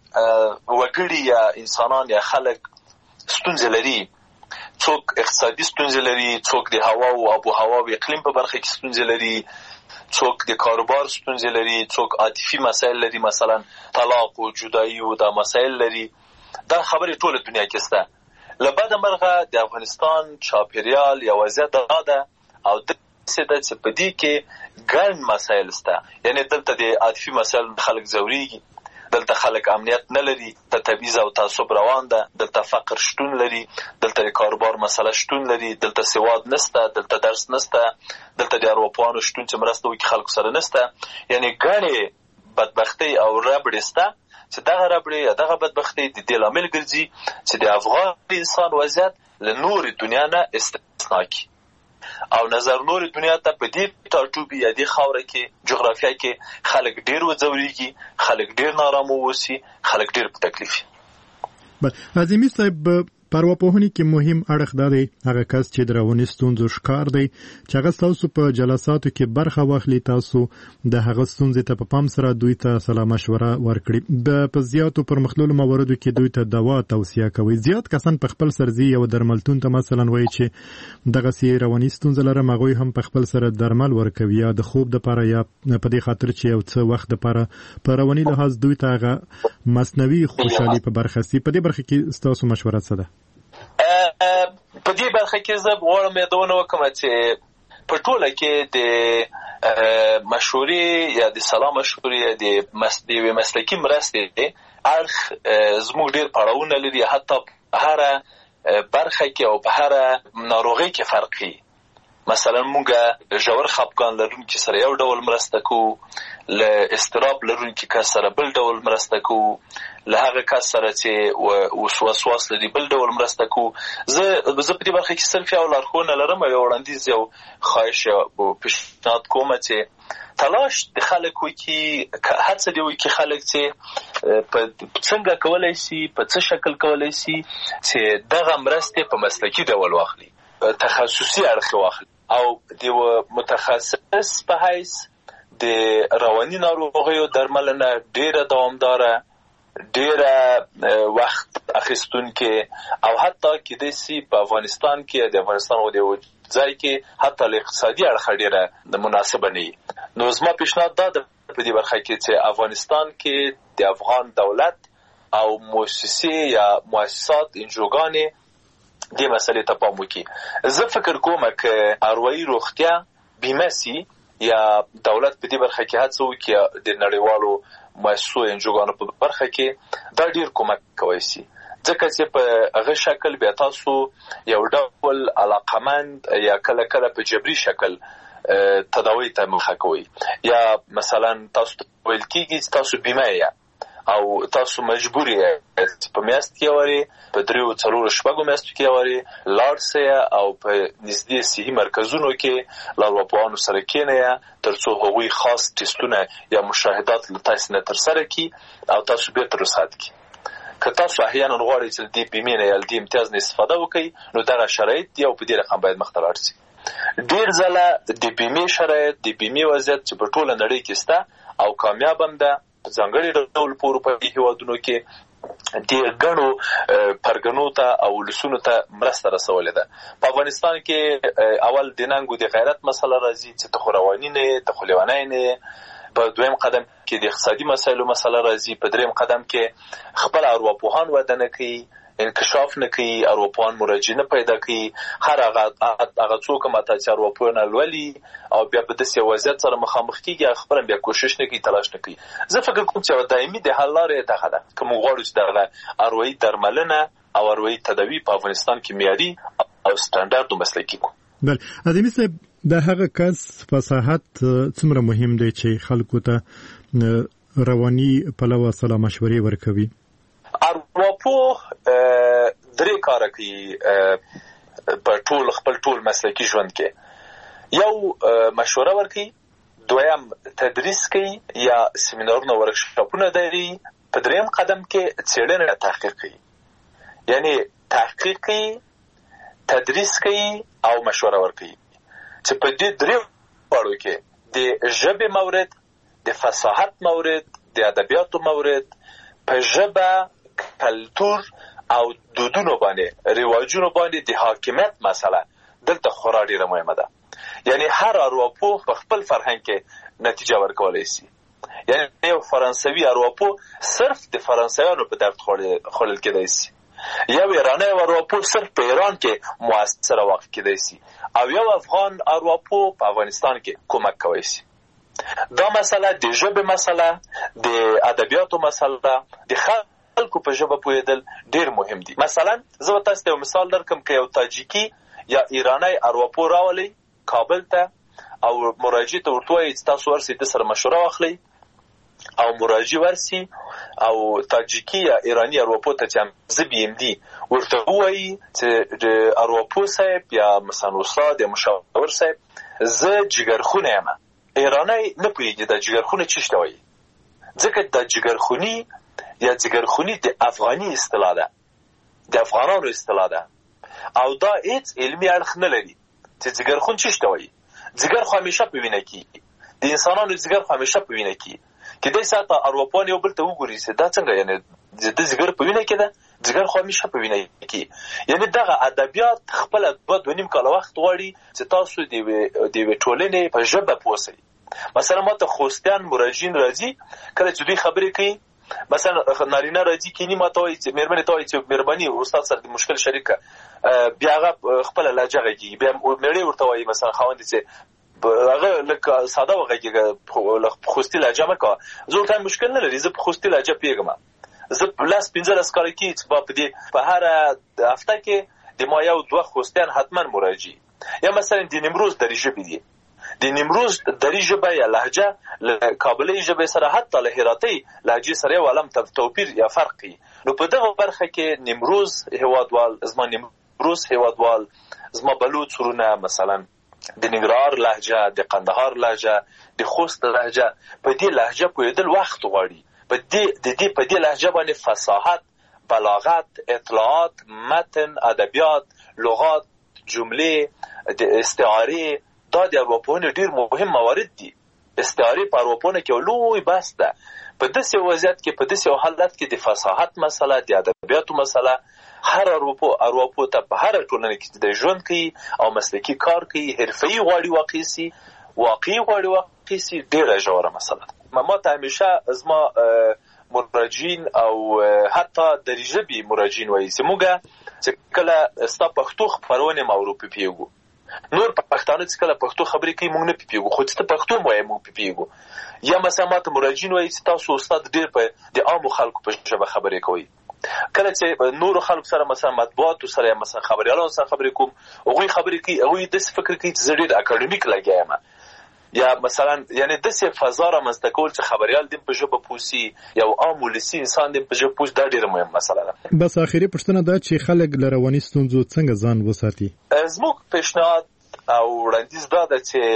کې وګړي یا انسانان یا خلک ستونزې لري څوک اقتصادي ستونزې لري څوک د هوا او آب و هوا او اقلیم په برخه کې ستونزې لري څوک د کاروبار ستونزې لري څوک عاطفي مسایل لري مثلا طلاق او جدایي او دا مسایل لري دا خبرې ټوله دنیا کې شته لبد مرغه د افغانستان چاپیریال یا وضعیت دا ده او د څه د په دې کې ګڼ مسایل شته. یعنی دلته د عاطفي مسایل خلک زوريږي، دلته خلک امنیت نه لري، د تبعیض او تعصب روان ده، دلته فقر شتون لري، دلته د کاروبار مسله شتون لري، دلته سواد نشته، دلته درس نشته، دلته د اروپایانو شتون چې مرسته وکړي خلکو سره نشته. یعنی ګڼې بدبختی او ربړې شته چې دغه ربړې دغه بدبختی د دې لامل ګرځي چې د افغان انسان وضعیت له نورې دنیا نه استثنا کړي او نظر نور دنیا ته په دې ټاټوبي یا دې خاوره کې جغرافیه کې خلک ډیر وځوريږي، خلک ډیر نارامه وسی، خلک ډیر په تکلیف. بل عظیمی صاحب پرواپوهنې کې مهم اړخ دا دی هغه کس چې د رواني ستونزو ښکار دی چې هغه تاسو په جلساتو کې برخه واخلي، تاسو د هغه ستونزې ته په پام سره دوی ته سلا مشوره ورکړي. د په زیاتو پرمختللو مواردو کې دوی ته دوا توصیه کوي. زیات کسان په خپل سرزي او درملتون ته مثلا وایي چې دغه سي رواني ستونزه لرم، هغه هم په خپل سره درمل ورکوي یا د خوب لپاره یا په دې خاطر چې یو څه وخت لپاره په رواني لحاظ دوی ته هغه مصنوعي خوشحالي په برخه سي. په دې برخه کې تاسو مشوره څه ده؟ په دې برخه کې زه غواړم یادونه وکړم چې په ټوله کې د مشورې یا د سلا مشورې د مسلکي مرستې اړخ زموږ ډېر پړاوونه لري، حتی په هره برخه کې او په هره ناروغۍ کې فرق کوي. مثلا موږ ژور خپګان لرونکي سره یو ډول مرسته کوو، له اضطراب لرونکي کس سره بل ډول مرسته کوو، له هغه کس سره چې وسواس لري بل ډول مرسته کوو. زه زه په دې برخه کې صرف یو لارښوونه لرم او یو وړاندیز یو خواهش او پیشنهاد کوم چې تلاش د خلکو کې هڅه دی وکړي خلک چې په څنګه کولای شي، په څه شکل کولای شي چې دغه مرستې په مسلکي ډول واخلي، تخصصي اړخ واخلي او د متخصص په حیث د رواني ناروغیو درملنه ډیره دوامداره، ډیره وخت اخیستونکې او حتی کېدای شي په افغانستان کې د افغانستان او د ځای کې حتی له اقتصادي اړخه ډیره مناسبه نه وي. نو زما پیشنهاد دا ده په دې برخه کې چې افغانستان کې د افغان دولت او مؤسسې یا مؤسسات انجوګانې دې مسلې ته پام وکړي. زه فکر کوم چې اروایي روغتیا بیمه سي یا دولت په دې برخه کې هڅه وکړي د نړیوالو مؤسسو انجوګانو په برخه کې دا ډیر کومک کوي سي، ځکه چې په هغه شکل بیا تاسو یو ډول علاقمند یا کله کله په جبري شکل تداوی ته مخه کوي، یا مثلا تاسو ویل کېږي چې تاسو بیمه یا او تاسو مجبور یې په میاشت کې وری په دریو څلورو شپږو میاشتو کې وری لاړ سئ او په نږدې صحي مرکزونو کې له ارواپوهانو سره کېنئ ترڅو هغوی خاص ټیسټونه یا مشاهدات له تاسو نه ترسره کړي او تاسو بېرته رخصت کړي. که تاسو احیانا غواړئ چې د بیمې نه یا د امتیاز نه استفاده وکړئ نو دغه شرایط یو په دې رقم باید مخته لاړ شي. ډېر ځله د بیمې شرایط د بیمې وضعیت چې په ټوله نړۍ کې شته او کامیاب هم ده په ځانګړي ډول په اروپایي هېوادونو کې د ګڼو پرګنو ته او ولسونو ته مرسته رسولې ده. په افغانستان کې اول د ننګو د غیرت مسله راځي چې ته خو رواني نه یې، ته خو لیونی نه یې. په دویم قدم کې د اقتصادي مسایلو مسله راځي. په دریم قدم کې خپل ارواپوهان وده نه کوي، انکشاف نه کوي، ارواپوهان مراجعه نه پیدا کوي. هر هغه هغه څوک ماته چې ارواپوهنه لولي او بیا په داسې وضعیت سره مخامخ کېږي خپله بیا کوشش نه کوي، تلاش نه کوي. زه فکر کوم چې دایمي د حل لارې دغه ده که موږ غواړو چې دغه اروايي درملنه او اروايي تداوي په افغانستان کې معیاري او سټنډارډ مسلکي کړو. بل عظیمي صاحب د هغه کس فصاحت څومره مهم دی چې خلکو ته رواني پلوه سلا مشورې ورکوي؟ ارواپوه درې کاره کوي په ټول خپل ټول مسلکي ژوند کې. یو مشوره ورکوي، دویم تدریس کوي یا سیمینارونه ورکشاپونه دایري، په دریم قدم کې څېړنه تحقیق کوي. یعنی تحقیق کوي، تدریس کوي او مشوره ورکوي چې په دې درې واړو کې د ژبې مورد، د فصاحت مورد، د ادبیاتو مورد، په ژبه کلتور او دودونو باندې رواجونو باندې د حاکمیت مسله دلته خورا ډیره مهمه ده. یعنی هر ارواپوه په خپل فرهنګ کې نتیجه ورکولای شي. یعنی یو فرانسوي ارواپوه صرف د فرانسویانو په درد خوړل کېدای شي، یو ایرانی ارواپوه صرف په ایران کې موثره واقع کېدای شي او یو افغان ارواپوه په افغانستان کې کومک کوي شي. دا مسله د ژبې مسله، د ادبیاتو مسله، د خلکو په ژبه پوهېدل ډېر مهم دي. مثلا زه به تاسو ته یو مثال درکړم که یو تاجیکي یا ایرانی ارواپوه راولئ کابل ته او مراجع ته ورته وایي چې تاسو ورسئ د سره مشوره واخلئ او مراجع ورسي او تاجیکي یا ایرانی ارواپوه ته چې زه بي ام دي ورته ووایي چې د ارواپوه صاحب یا مثلا استاد یا مشاور صاحب زه جګرخونه یم. ایرانی نه پوهېږي دا جګرخونه څه شته وایي، ځکه دا جګرخوني یا جګرخوني د افغاني اصطلاح ده، د افغانانو اصطلاح ده او دا هیڅ علمي اړخ نه لري چې جګرخون څه شته وایي. جګر خو همیشه په وینه کې د انسانانو جګر خو همیشه په وینه کې کېدای سي حتی ارواپوهان یو بل ته وګوري چې دا څنګه یعنې د جګر په وینه کې ده، جګر خو همیشه په وینه کې. یعنې دغه ادبیات خپله دوه دوه نیم کاله وخت غواړي چې تاسو د یوې ټولنې په ژبه پوه سئ. مثلا ما ته خوستیان مراجعین راځي کله چې دوی خبرې کوي، مثلا نارینه راځي کینی ما ته وایي چې مېرمنې ته وایي چې مهرباني استاد سره د مشکل شریک بیا هغه خپله لهجه غږېږي، بیا مېړې ورته وایي مثلا خاوند چې هغه لکه ساده وغږېږه خوستي لهجه مه کوه. زه ورته مشکل نه لري، زه په خوستي لهجه پوهېږم. زه لس پنځلس کاله کېږي چې په دې په هره هفته کې د ما یو دوه خوستیان حتما مراجع یا مثلا د نیمروز دري ژبې دي. د نیمروز دري ژبه یا لهجه له کابلي ژبې سره حتی له هراتۍ لهجې سره یو عالم توپیر یا فرق کوي. نو په دغه برخه کې نیمروز هېوادوال، زما نیمروز هېوادوال، زما بلوڅ وروڼه مثلا د ننګرهار لهجه، د قندهار لهجه، د خوست لهجه، په دې لهجه پوهېدل وخت غواړي. په دې د دې په دې لهجه باندې فصاحت، بلاغت، اطلاعات، متن، ادبیات، لغات، جملې، د استعارې، دا د ارواپوهنې ډېر مهم موارد دي. استعارې په ارواپوهنه کې یو لوی بحث ده. په داسې وضعیت کې، په داسې حالت کې د فصاحت مسله، د ادبیاتو مسله هر ارواپوه ارواپوه ته په هره ټولنه کې د ژوند کوي او مسلکي کار کوي، حرفه‌ایي غواړي واقع سي، واقعي غواړي واقع سي، ډېره ژوره مسله ده. ما ته همیشه زما مراجعین او حتی دري ژبې مراجعین وایي چې موږ چې کله ستا پښتو خپرونې ما وپوهېږو، نور پښتانه چې کله پښتو خبرې کوي موږ نه پوهېږو، خو چې ته پښتو وایې موږ پوهېږو. یا مثلا ما ته مراجعین وایي چې تاسو استاد ډېر په د عامو خلکو په ژبه خبرې کوئ. کله چې نورو خلکو سره مثلا مطبوعاتو سره یا مثلا خبریالانو سره خبرې کوم، هغوی خبرې کوي، هغوی داسې فکر کوي چې زه ډېر اکاډمیک لګیا یم، یا مثلا یعنې داسې فضا رامنځته کول چې خبریال دې په ژبه پوه سي، یو عام ولسي انسان دې په ژبه پوه سي، دا ډېره مهمه مسله ده. بس آخري پوښتنه دا چې خلک له رواني ستونزو څنګه ځان وساتي؟ زموږ پیشنهاد او وړاندیز دا ده چې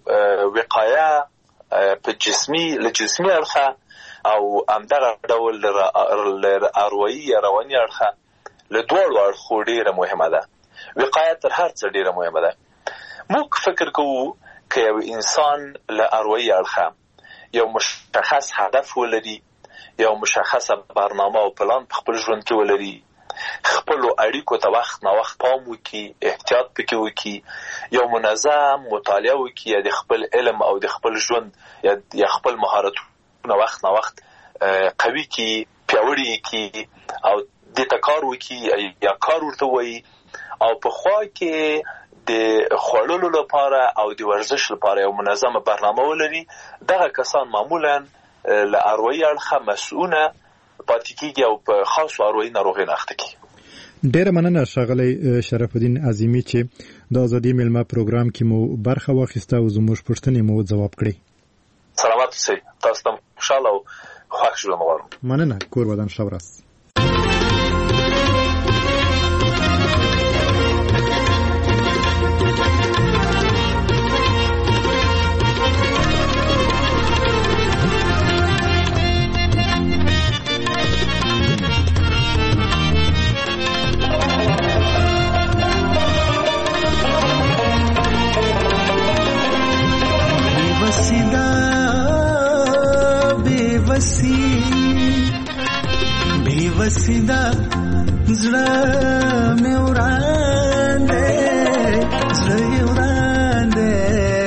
وقایه په جسمي له جسمي اړخه او همدغه ډول له اروایي یا رواني اړخه له دواړو اړخو ډېره مهمه ده. وقایه تر هر څه ډېره مهمه ده. موږ فکر کوو که یو انسان له اروایي اړخه یو مشخص هدف ولري، یو مشخصه برنامه او پلان په خپل ژوند کې ولري، خپلو اړیکو ته وخت نه وخت پام وکړي، احتیاط پکې وکړي، یو منظم مطالعه وکړي، یا د خپل علم او د خپل ژوند یا خپل مهارتونه وخت نه وخت قوي کړي، پیاوړي کړي او دې ته کار وکړي یا کار ورته وایي، او په خوا کې د خوړلو لپاره او د ورزش لپاره یو منظمه برنامه ولري. دغه کسان معمولا له اروایي اړخه مسؤونه پاتې کېږي او په خاصو اروایي ناروغیو نه اخته کېږي. ډېره مننه ښاغلی شرف الدین عظیمي چې د ازادي میلمه پروګرام کې مو برخه واخیسته او زموږ پوښتنې مو ځواب کړې. سلامت اوسئ. تاسو ته خوشحاله او خوښ ژوند غواړم. مننه. کور ودان ښه ورځ. बेवसीदा زړه مې وړاندې زړه وړاندې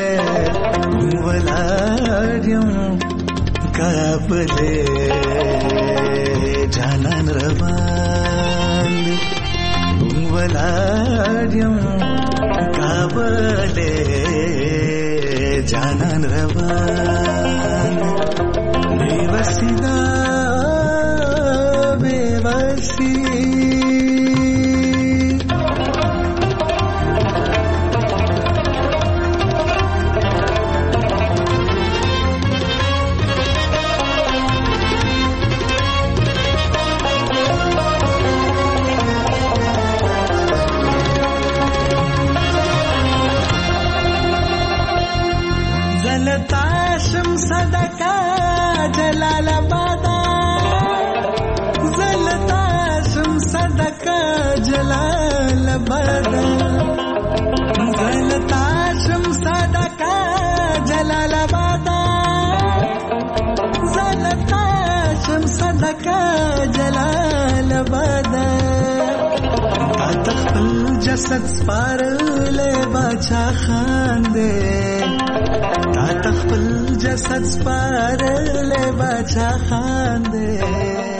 ولاړم کابل جانان روان ولاړم کابل جانان روان بیوسیدا بیوسی زلتاشم صدقه جلال آبادا زلتاشم صدقه جلال آبادا زلتاشم صدقه جلال آبادا زلتاشم صدقه جلال آبادا تا تخپل جسد سپارلې باچا خان دې تا تخپل جسد سپارلې باچا خان دې